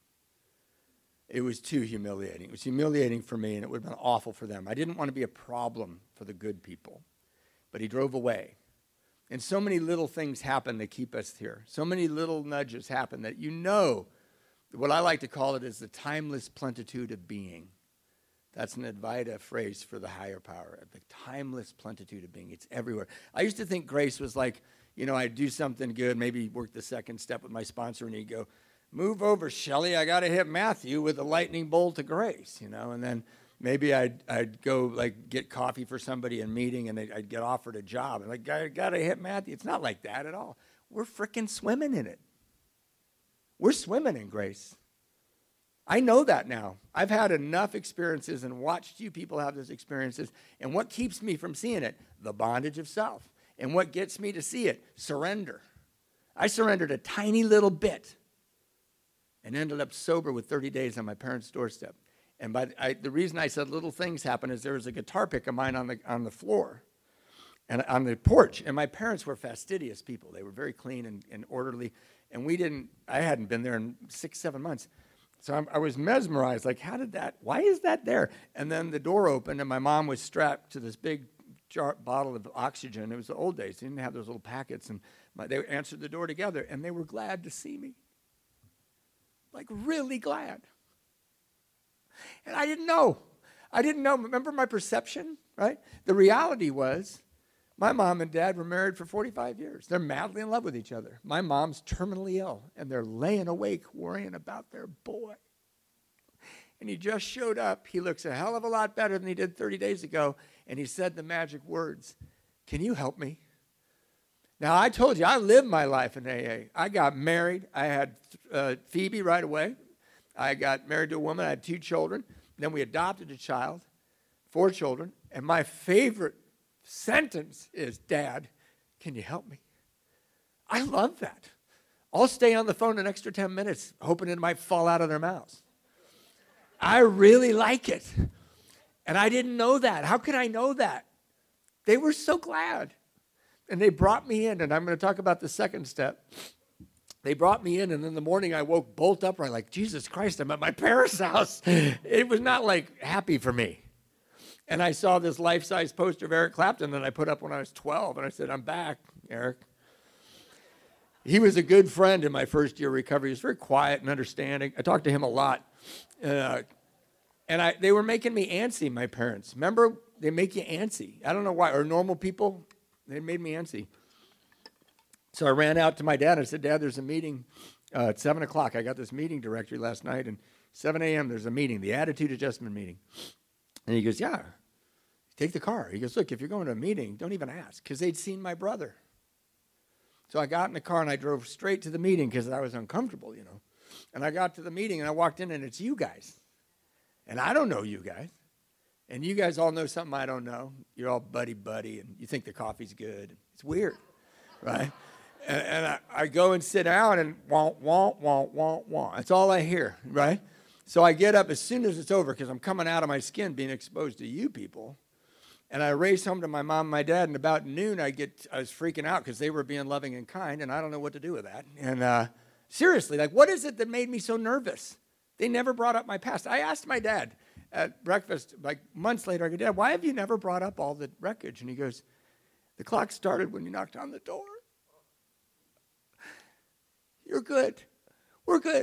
It was too humiliating. It was humiliating for me, and it would have been awful for them. I didn't want to be a problem for the good people. But he drove away. And so many little things happen that keep us here. So many little nudges happen that what I like to call it is the timeless plenitude of being. That's an Advaita phrase for the higher power, the timeless plenitude of being. It's everywhere. I used to think grace was like, I'd do something good, maybe work the second step with my sponsor, and he'd go, move over, Shelley, I got to hit Matthew with a lightning bolt of grace, and then maybe I'd go get coffee for somebody in meeting, and I'd get offered a job, and I got to hit Matthew. It's not like that at all. We're frickin' swimming in it. We're swimming in grace. I know that now. I've had enough experiences and watched you people have those experiences. And what keeps me from seeing it? The bondage of self. And what gets me to see it? Surrender. I surrendered a tiny little bit and ended up sober with 30 days on my parents' doorstep. And the reason I said little things happen is there was a guitar pick of mine on the floor and on the porch. And my parents were fastidious people. They were very clean and orderly. And I hadn't been there in 6-7 months. So I was mesmerized, why is that there? And then the door opened, and my mom was strapped to this big bottle of oxygen. It was the old days. They didn't have those little packets. And they answered the door together, and they were glad to see me. Really glad. And I didn't know. Remember my perception, right? The reality was, my mom and dad were married for 45 years. They're madly in love with each other. My mom's terminally ill, and they're laying awake worrying about their boy. And he just showed up. He looks a hell of a lot better than he did 30 days ago, and he said the magic words, can you help me? Now, I told you, I lived my life in AA. I got married. I had Phoebe right away. I got married to a woman. I had 2 children. Then we adopted a child, 4 children, and my favorite sentence is, Dad, can you help me? I love that. I'll stay on the phone an extra 10 minutes, hoping it might fall out of their mouths. I really like it. And I didn't know that. How could I know that? They were so glad. And they brought me in, and I'm going to talk about the second step. They brought me in, and in the morning I woke bolt upright Jesus Christ, I'm at my parents' house. It was not happy for me. And I saw this life-size poster of Eric Clapton that I put up when I was 12, and I said, I'm back, Eric. He was a good friend in my first year of recovery. He was very quiet and understanding. I talked to him a lot. They were making me antsy, my parents. Remember, they make you antsy. I don't know why. Or normal people, they made me antsy. So I ran out to my dad. I said, Dad, there's a meeting at 7 o'clock. I got this meeting directory last night, and 7 a.m. there's a meeting, the attitude adjustment meeting. And he goes, yeah. take the car. He goes, look, if you're going to a meeting, don't even ask, because they'd seen my brother. So I got in the car and I drove straight to the meeting because I was uncomfortable, And I got to the meeting and I walked in and it's you guys. And I don't know you guys. And you guys all know something I don't know. You're all buddy, and you think the coffee's good. It's weird, right? And I go and sit down and wah. That's all I hear, right? So I get up as soon as it's over because I'm coming out of my skin being exposed to you people. And I race home to my mom and my dad, and about noon I was freaking out because they were being loving and kind, and I don't know what to do with that. And seriously, like, what is it that made me so nervous? They never brought up my past. I asked my dad at breakfast, like months later, I go, Dad, why have you never brought up all the wreckage? And he goes, the clock started when you knocked on the door. You're good. We're good.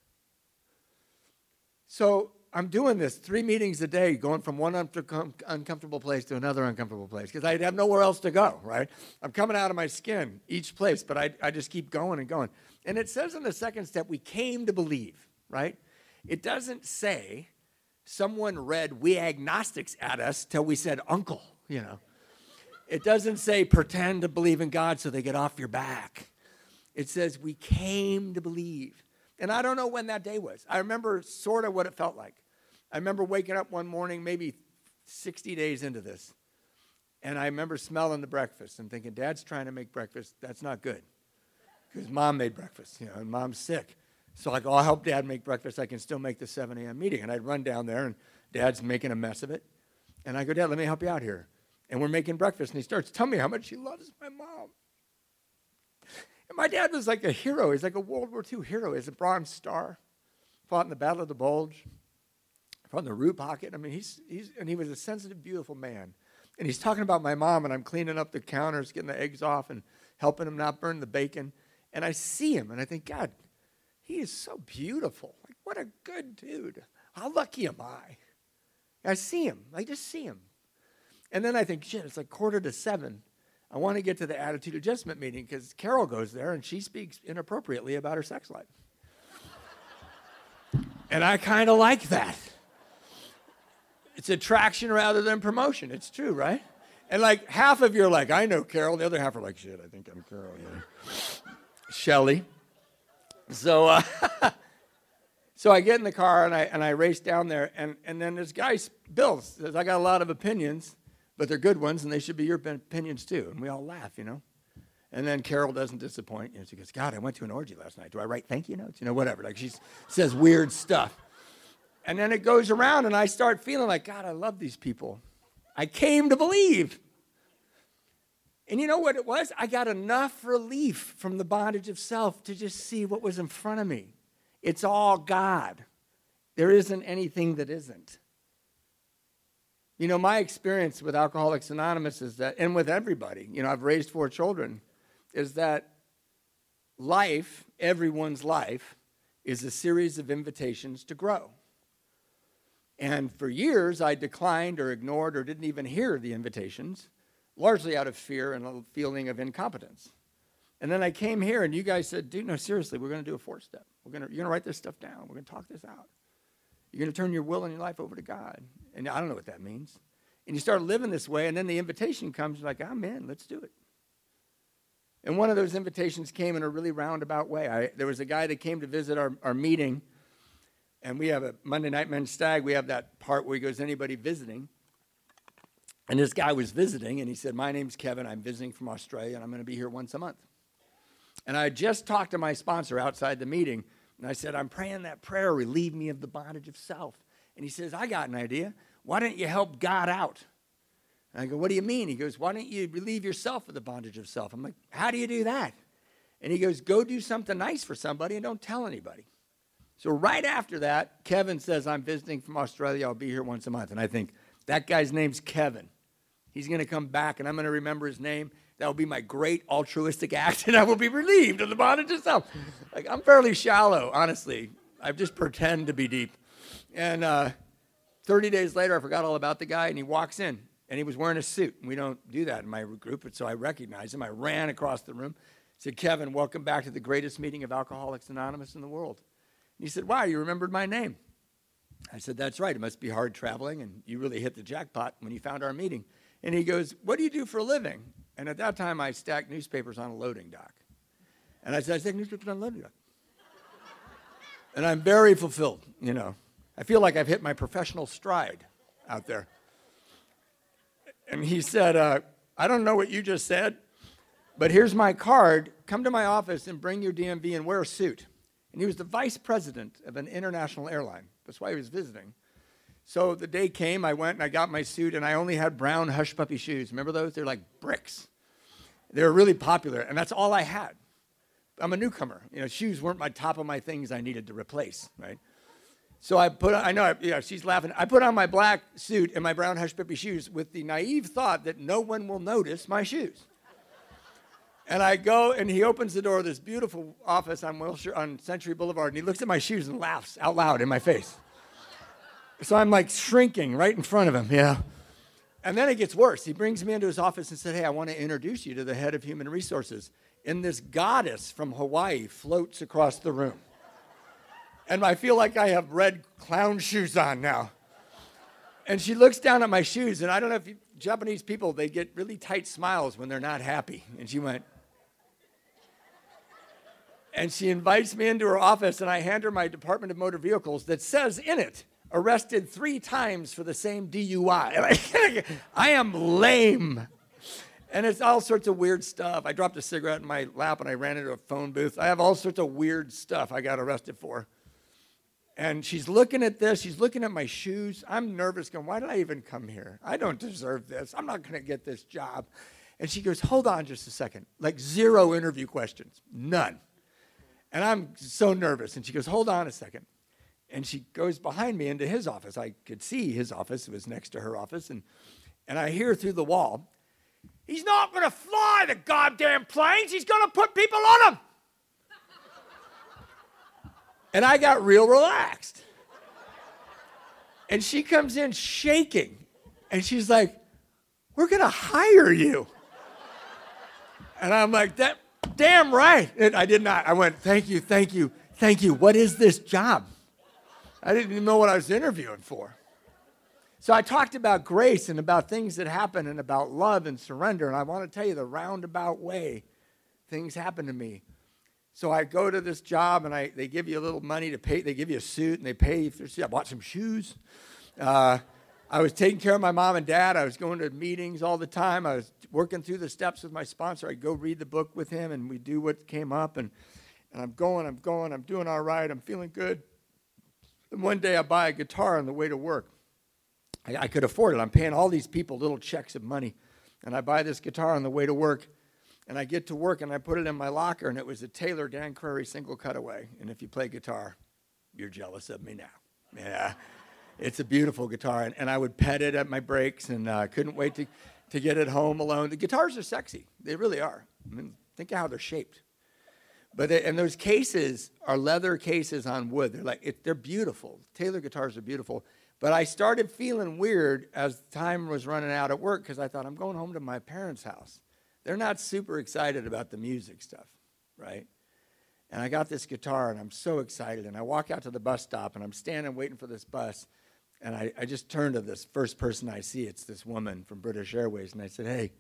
So I'm doing this 3 meetings a day, going from one uncomfortable place to another uncomfortable place because I have nowhere else to go, right? I'm coming out of my skin each place, but I just keep going and going. And it says in the second step, we came to believe, right? It doesn't say someone read we agnostics at us till we said uncle, It doesn't say pretend to believe in God so they get off your back. It says we came to believe. And I don't know when that day was. I remember sort of what it felt like. I remember waking up one morning, maybe 60 days into this, and I remember smelling the breakfast and thinking, Dad's trying to make breakfast. That's not good because Mom made breakfast, and Mom's sick. So I go, I'll help Dad make breakfast. I can still make the 7 a.m. meeting. And I'd run down there, and Dad's making a mess of it. And I go, Dad, let me help you out here. And we're making breakfast, and he starts telling me how much he loves my mom. And my dad was like a hero. He's like a World War II hero. He's a Bronze Star. Fought in the Battle of the Bulge. Fought in the Root Pocket. I mean, he was a sensitive, beautiful man. And he's talking about my mom, and I'm cleaning up the counters, getting the eggs off, and helping him not burn the bacon. And I see him, and I think, God, he is so beautiful. Like, what a good dude. How lucky am I? I see him. I just see him. And then I think, shit, it's like 6:45. I want to get to the attitude adjustment meeting because Carol goes there and she speaks inappropriately about her sex life. And I kind of like that. It's attraction rather than promotion. It's true, right? And like half of you are like, I know Carol. The other half are like, shit, I think I'm Carol. Yeah. Shelley. So so I get in the car and I race down there. And then this guy, Bill, says, I got a lot of opinions, but they're good ones, and they should be your opinions too. And we all laugh, And then Carol doesn't disappoint. She goes, God, I went to an orgy last night. Do I write thank you notes? Whatever. Like she says weird stuff. And then it goes around, and I start feeling like, God, I love these people. I came to believe. And you know what it was? I got enough relief from the bondage of self to just see what was in front of me. It's all God. There isn't anything that isn't. My experience with Alcoholics Anonymous is that, and with everybody, I've raised 4 children, is that life, everyone's life, is a series of invitations to grow. And for years, I declined or ignored or didn't even hear the invitations, largely out of fear and a feeling of incompetence. And then I came here, and you guys said, dude, no, seriously, we're going to do a 4-step. You're going to write this stuff down. We're going to talk this out. You're going to turn your will and your life over to God. And I don't know what that means. And you start living this way, and then the invitation comes, you're like, I'm in, let's do it. And one of those invitations came in a really roundabout way. There was a guy that came to visit our meeting, and we have a Monday Night Men's Stag. We have that part where he goes, anybody visiting? And this guy was visiting, and he said, my name's Kevin. I'm visiting from Australia, and I'm going to be here once a month. And I just talked to my sponsor outside the meeting, and I said, I'm praying that prayer, relieve me of the bondage of self. And he says, I got an idea. Why don't you help God out? And I go, what do you mean? He goes, why don't you relieve yourself of the bondage of self? I'm like, how do you do that? And he goes, go do something nice for somebody and don't tell anybody. So right after that, Kevin says, I'm visiting from Australia. I'll be here once a month. And I think, that guy's name's Kevin. He's going to come back, and I'm going to remember his name. That will be my great altruistic act, and I will be relieved of the bondage of self. Like, I'm fairly shallow, honestly. I just pretend to be deep. And 30 days later, I forgot all about the guy, and he walks in, and he was wearing a suit. And we don't do that in my group, so I recognized him. I ran across the room, said, Kevin, welcome back to the greatest meeting of Alcoholics Anonymous in the world. And he said, wow, you remembered my name. I said, that's right. It must be hard traveling, and you really hit the jackpot when you found our meeting. And he goes, what do you do for a living? And at that time, I stacked newspapers on a loading dock. And I said, I stack newspapers on a loading dock. And I'm very fulfilled, you know. I feel like I've hit my professional stride out there. And he said, I don't know what you just said, but here's my card. Come to my office and bring your DMV and wear a suit. And he was the vice president of an international airline. That's why he was visiting. So the day came, I went and I got my suit, and I only had brown hush puppy shoes. Remember those? They're like bricks. They were really popular, and that's all I had. I'm a newcomer. You know, shoes weren't my top of my things I needed to replace, right? So she's laughing. I put on my black suit and my brown hush puppy shoes with the naive thought that no one will notice my shoes. And I go, and he opens the door of this beautiful office on Century Boulevard, and he looks at my shoes and laughs out loud in my face. So I'm like shrinking right in front of him, you know. And then it gets worse. He brings me into his office and said, hey, I want to introduce you to the head of human resources. And this goddess from Hawaii floats across the room. And I feel like I have red clown shoes on now. And she looks down at my shoes, and I don't know if Japanese people, they get really tight smiles when they're not happy. And she went, and she invites me into her office, and I hand her my Department of Motor Vehicles that says in it, arrested 3 times for the same DUI. I am lame. And it's all sorts of weird stuff. I dropped a cigarette in my lap, and I ran into a phone booth. I have all sorts of weird stuff I got arrested for. And she's looking at this. She's looking at my shoes. I'm nervous, going, why did I even come here? I don't deserve this. I'm not going to get this job. And she goes, hold on just a second. Like 0 interview questions. None. And I'm so nervous. And she goes, hold on a second. And she goes behind me into his office. I could see his office. It was next to her office. And I hear through the wall, he's not going to fly the goddamn planes. He's going to put people on them. And I got real relaxed. And she comes in shaking. And she's like, we're going to hire you. And I'm like, that damn right. And I did not. I went, thank you, thank you, thank you. What is this job? I didn't even know what I was interviewing for. So I talked about grace and about things that happen and about love and surrender. And I want to tell you the roundabout way things happen to me. So I go to this job, and they give you a little money to pay. They give you a suit, and they pay you for the suit. I bought some shoes. I was taking care of my mom and dad. I was going to meetings all the time. I was working through the steps with my sponsor. I'd go read the book with him, and we do what came up. And I'm going. I'm doing all right. I'm feeling good. And one day I buy a guitar on the way to work. I could afford it. I'm paying all these people little checks of money. And I buy this guitar on the way to work. And I get to work, and I put it in my locker, and it was a Taylor Dan Curry single cutaway. And if you play guitar, you're jealous of me now. Yeah, it's a beautiful guitar. And I would pet it at my breaks, and I couldn't wait to get it home alone. The guitars are sexy. They really are. I mean, think of how they're shaped. And those cases are leather cases on wood. They're beautiful. Taylor guitars are beautiful. But I started feeling weird as time was running out at work, because I thought, I'm going home to my parents' house. They're not super excited about the music stuff, right? And I got this guitar, and I'm so excited. And I walk out to the bus stop, and I'm standing waiting for this bus. And I just turn to this first person I see. It's this woman from British Airways. And I said, hey,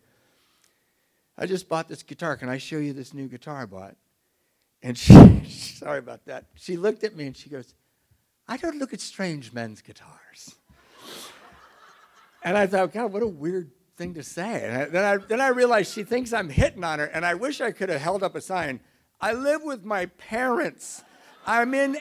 I just bought this guitar. Can I show you this new guitar I bought? And sorry about that. She looked at me, and she goes, I don't look at strange men's guitars. And I thought, God, what a weird thing to say. And then I realized she thinks I'm hitting on her, and I wish I could have held up a sign. I live with my parents. I'm in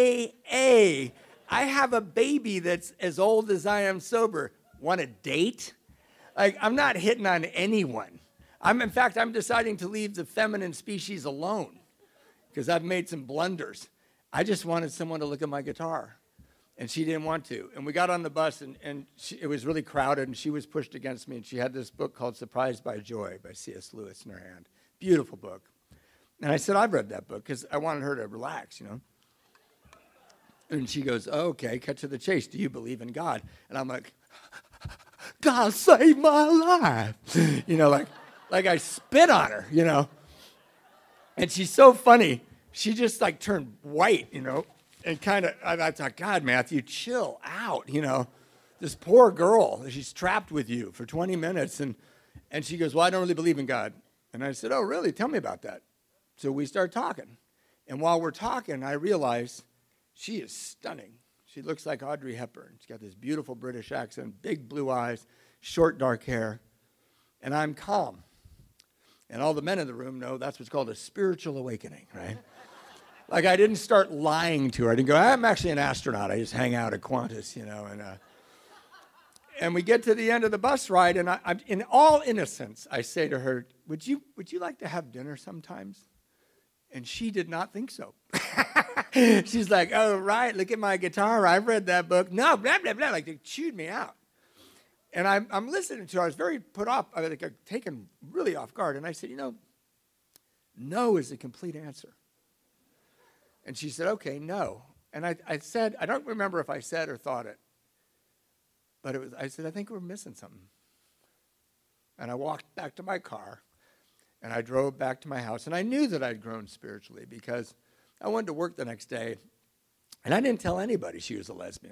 AA. I have a baby that's as old as I am sober. Want a date? I'm not hitting on anyone. In fact, I'm deciding to leave the feminine species alone because I've made some blunders. I just wanted someone to look at my guitar. And she didn't want to. And we got on the bus, and it was really crowded, and she was pushed against me, and she had this book called Surprised by Joy by C.S. Lewis in her hand. Beautiful book. And I said, I've read that book, because I wanted her to relax, you know. And she goes, oh, okay, cut to the chase. Do you believe in God? And I'm like, God saved my life. You know, like I spit on her, you know. And she's so funny. She just, turned white, you know. And I thought, God, Matthew, chill out, This poor girl, she's trapped with you for 20 minutes. And she goes, well, I don't really believe in God. And I said, oh, really? Tell me about that. So we start talking. And while we're talking, I realize she is stunning. She looks like Audrey Hepburn. She's got this beautiful British accent, big blue eyes, short dark hair. And I'm calm. And all the men in the room know that's what's called a spiritual awakening, right? Like I didn't start lying to her. I didn't go, I'm actually an astronaut. I just hang out at Qantas, And we get to the end of the bus ride, and I'm in all innocence, I say to her, would you like to have dinner sometimes? And she did not think so. She's like, oh, right, look at my guitar. I've read that book. No, blah, blah, blah. Like they chewed me out. And I'm listening to her. I was very put off. I was taken really off guard. And I said, no is a complete answer. And she said, okay, no. And I said, I don't remember if I said or thought it. But I said, I think we're missing something. And I walked back to my car. And I drove back to my house, and I knew that I'd grown spiritually because I went to work the next day, and I didn't tell anybody she was a lesbian.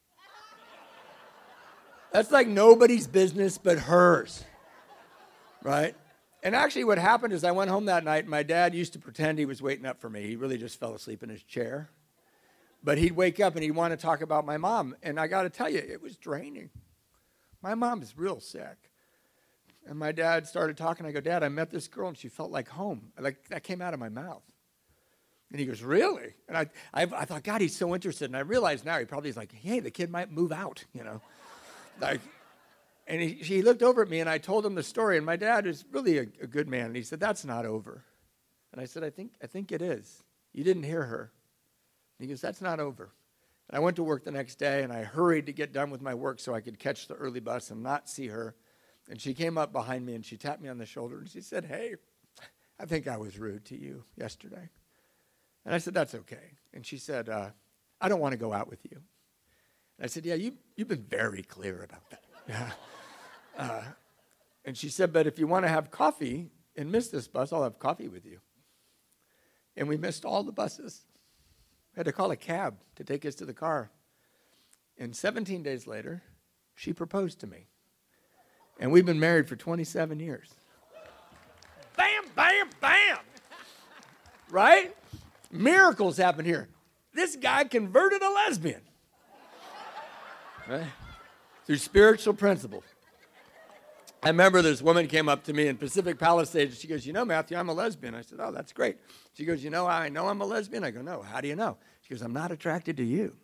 That's like nobody's business but hers, right? And actually what happened is I went home that night, and my dad used to pretend he was waiting up for me. He really just fell asleep in his chair. But he'd wake up, and he'd want to talk about my mom, and I got to tell you, it was draining. My mom is real sick. And my dad started talking. I go, Dad, I met this girl, and she felt like home. Like that came out of my mouth. And he goes, really? And I thought, God, he's so interested. And I realized now he probably is like, hey, the kid might move out, Like, and he looked over at me, and I told him the story. And my dad is really a good man. And he said, that's not over. And I said, I think it is. You didn't hear her. And he goes, that's not over. And I went to work the next day, and I hurried to get done with my work so I could catch the early bus and not see her. And she came up behind me, and she tapped me on the shoulder, and she said, hey, I think I was rude to you yesterday. And I said, that's okay. And she said, I don't want to go out with you. And I said, yeah, you've been very clear about that. Yeah. And she said, but if you want to have coffee and miss this bus, I'll have coffee with you. And we missed all the buses. We had to call a cab to take us to the car. And 17 days later, she proposed to me. And we've been married for 27 years. Bam, bam, bam. Right? Miracles happen here. This guy converted a lesbian. Right? Through spiritual principles. I remember this woman came up to me in Pacific Palisades. She goes, Matthew, I'm a lesbian. I said, oh, that's great. She goes, how I know I'm a lesbian? I go, no, how do you know? She goes, I'm not attracted to you.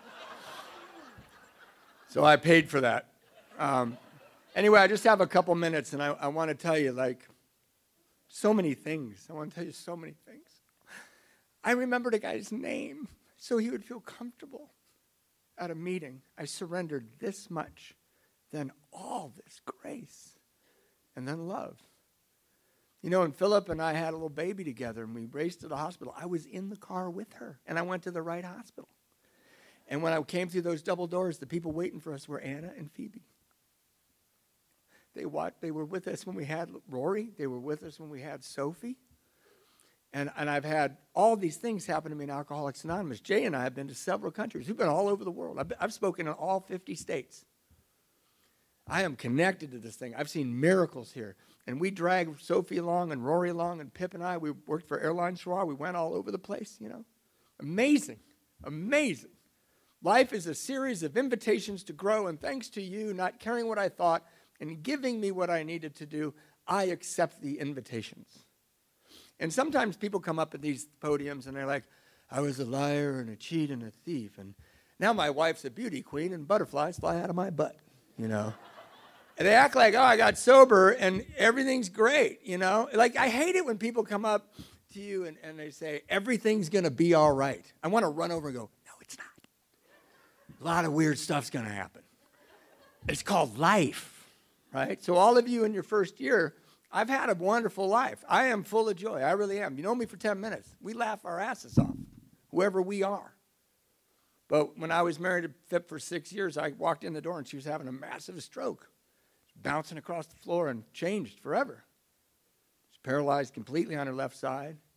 So I paid for that. Anyway, I just have a couple minutes, and I want to tell you, so many things. I want to tell you so many things. I remembered a guy's name so he would feel comfortable at a meeting. I surrendered this much, then all this grace, and then love. And Philip and I had a little baby together, and we raced to the hospital. I was in the car with her, and I went to the right hospital. And when I came through those double doors, the people waiting for us were Anna and Phoebe. They were with us when we had Rory. They were with us when we had Sophie. And I've had all these things happen to me in Alcoholics Anonymous. Jay and I have been to several countries. We've been all over the world. I've spoken in all 50 states. I am connected to this thing. I've seen miracles here. And we dragged Sophie along and Rory along and Pip and I. We worked for Airline Schwa. We went all over the place, Amazing. Amazing. Life is a series of invitations to grow. And thanks to you not caring what I thought and giving me what I needed to do, I accept the invitations. And sometimes people come up at these podiums and they're like, I was a liar and a cheat and a thief. And now my wife's a beauty queen and butterflies fly out of my butt, And they act like, I got sober and everything's great, Like, I hate it when people come up to you and they say, everything's going to be all right. I want to run over and go, no, it's not. A lot of weird stuff's going to happen. It's called life, right? So all of you in your first year, I've had a wonderful life. I am full of joy. I really am. You know me for 10 minutes. We laugh our asses off, whoever we are. But when I was married to Pip for 6 years, I walked in the door and she was having a massive stroke. Bouncing across the floor and changed forever. She's paralyzed completely on her left side.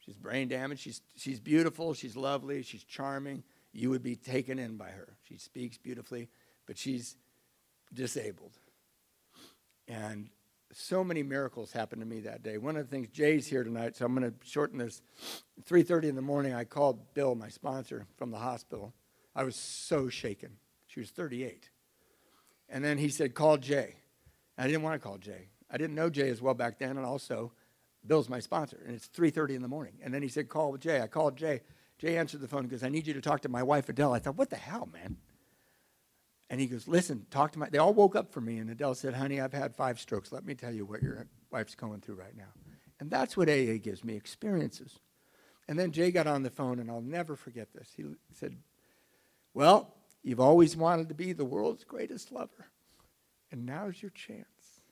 She's brain damaged. She's beautiful. She's lovely. She's charming. You would be taken in by her. She speaks beautifully, but she's disabled. And so many miracles happened to me that day. One of the things, Jay's here tonight, so I'm going to shorten this. 3:30 in the morning, I called Bill, my sponsor, from the hospital. I was so shaken. She was 38. And then he said, call Jay. I didn't want to call Jay. I didn't know Jay as well back then, and also Bill's my sponsor, and it's 3:30 in the morning. And then he said, call Jay. I called Jay. Jay answered the phone because I need you to talk to my wife, Adele. I thought, what the hell, man? And he goes, listen, talk to they all woke up for me, and Adele said, honey, I've had 5 strokes. Let me tell you what your wife's going through right now. And that's what AA gives me, experiences. And then Jay got on the phone, and I'll never forget this. He said, well, you've always wanted to be the world's greatest lover, and now's your chance.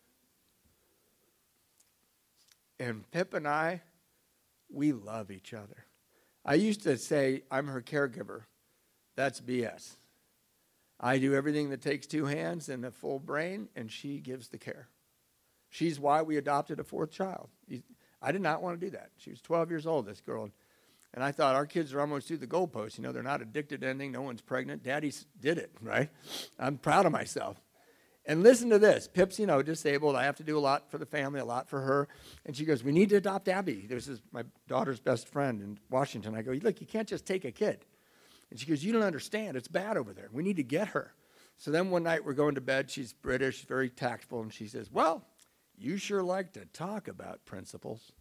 And Pip and I, we love each other. I used to say I'm her caregiver. That's BS. I do everything that takes 2 hands and a full brain, and she gives the care. She's why we adopted a 4th child. I did not want to do that. She was 12 years old, this girl. And I thought, our kids are almost through the goalpost. You know, they're not addicted to anything. No one's pregnant. Daddy did it, right? I'm proud of myself. And listen to this. Pip's, disabled. I have to do a lot for the family, a lot for her. And she goes, we need to adopt Abby. This is my daughter's best friend in Washington. I go, look, you can't just take a kid. And she goes, you don't understand. It's bad over there. We need to get her. So then one night we're going to bed. She's British, very tactful. And she says, well, you sure like to talk about principles.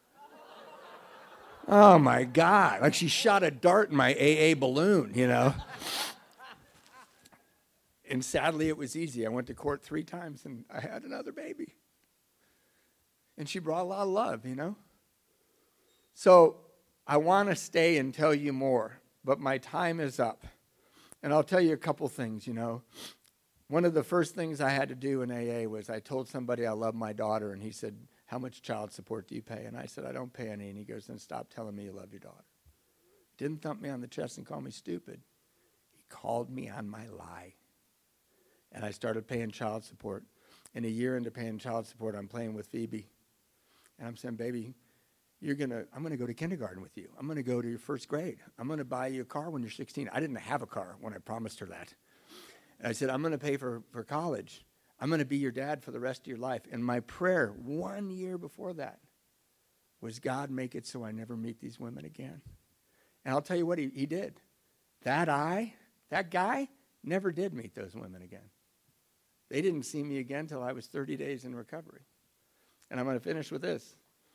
Oh, my God. Like she shot a dart in my AA balloon, And sadly, it was easy. I went to court 3 times, and I had another baby. And she brought a lot of love, So I want to stay and tell you more, but my time is up. And I'll tell you a couple things, One of the first things I had to do in AA was I told somebody I love my daughter, and he said, how much child support do you pay? And I said, I don't pay any. And he goes, then stop telling me you love your daughter. Didn't thump me on the chest and call me stupid. He called me on my lie. And I started paying child support. And a year into paying child support, I'm playing with Phoebe. And I'm saying, baby, I'm going to go to kindergarten with you. I'm going to go to your 1st grade. I'm going to buy you a car when you're 16. I didn't have a car when I promised her that. And I said, I'm going to pay for college. I'm going to be your dad for the rest of your life. And my prayer 1 year before that was, God, make it so I never meet these women again. And I'll tell you what he did. That guy never did meet those women again. They didn't see me again until I was 30 days in recovery. And I'm going to finish with this.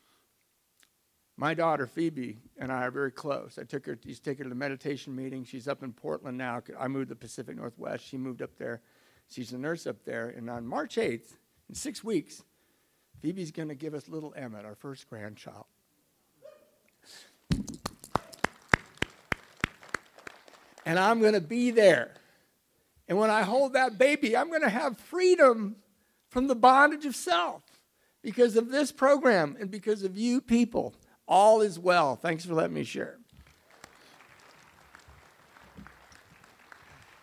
My daughter, Phoebe, and I are very close. I used to take her to the meditation meeting. She's up in Portland now. I moved to the Pacific Northwest. She moved up there. She's a nurse up there. And on March 8th, in 6 weeks, Phoebe's going to give us little Emmett, our first grandchild. And I'm going to be there. And when I hold that baby, I'm going to have freedom from the bondage of self because of this program and because of you people. All is well. Thanks for letting me share.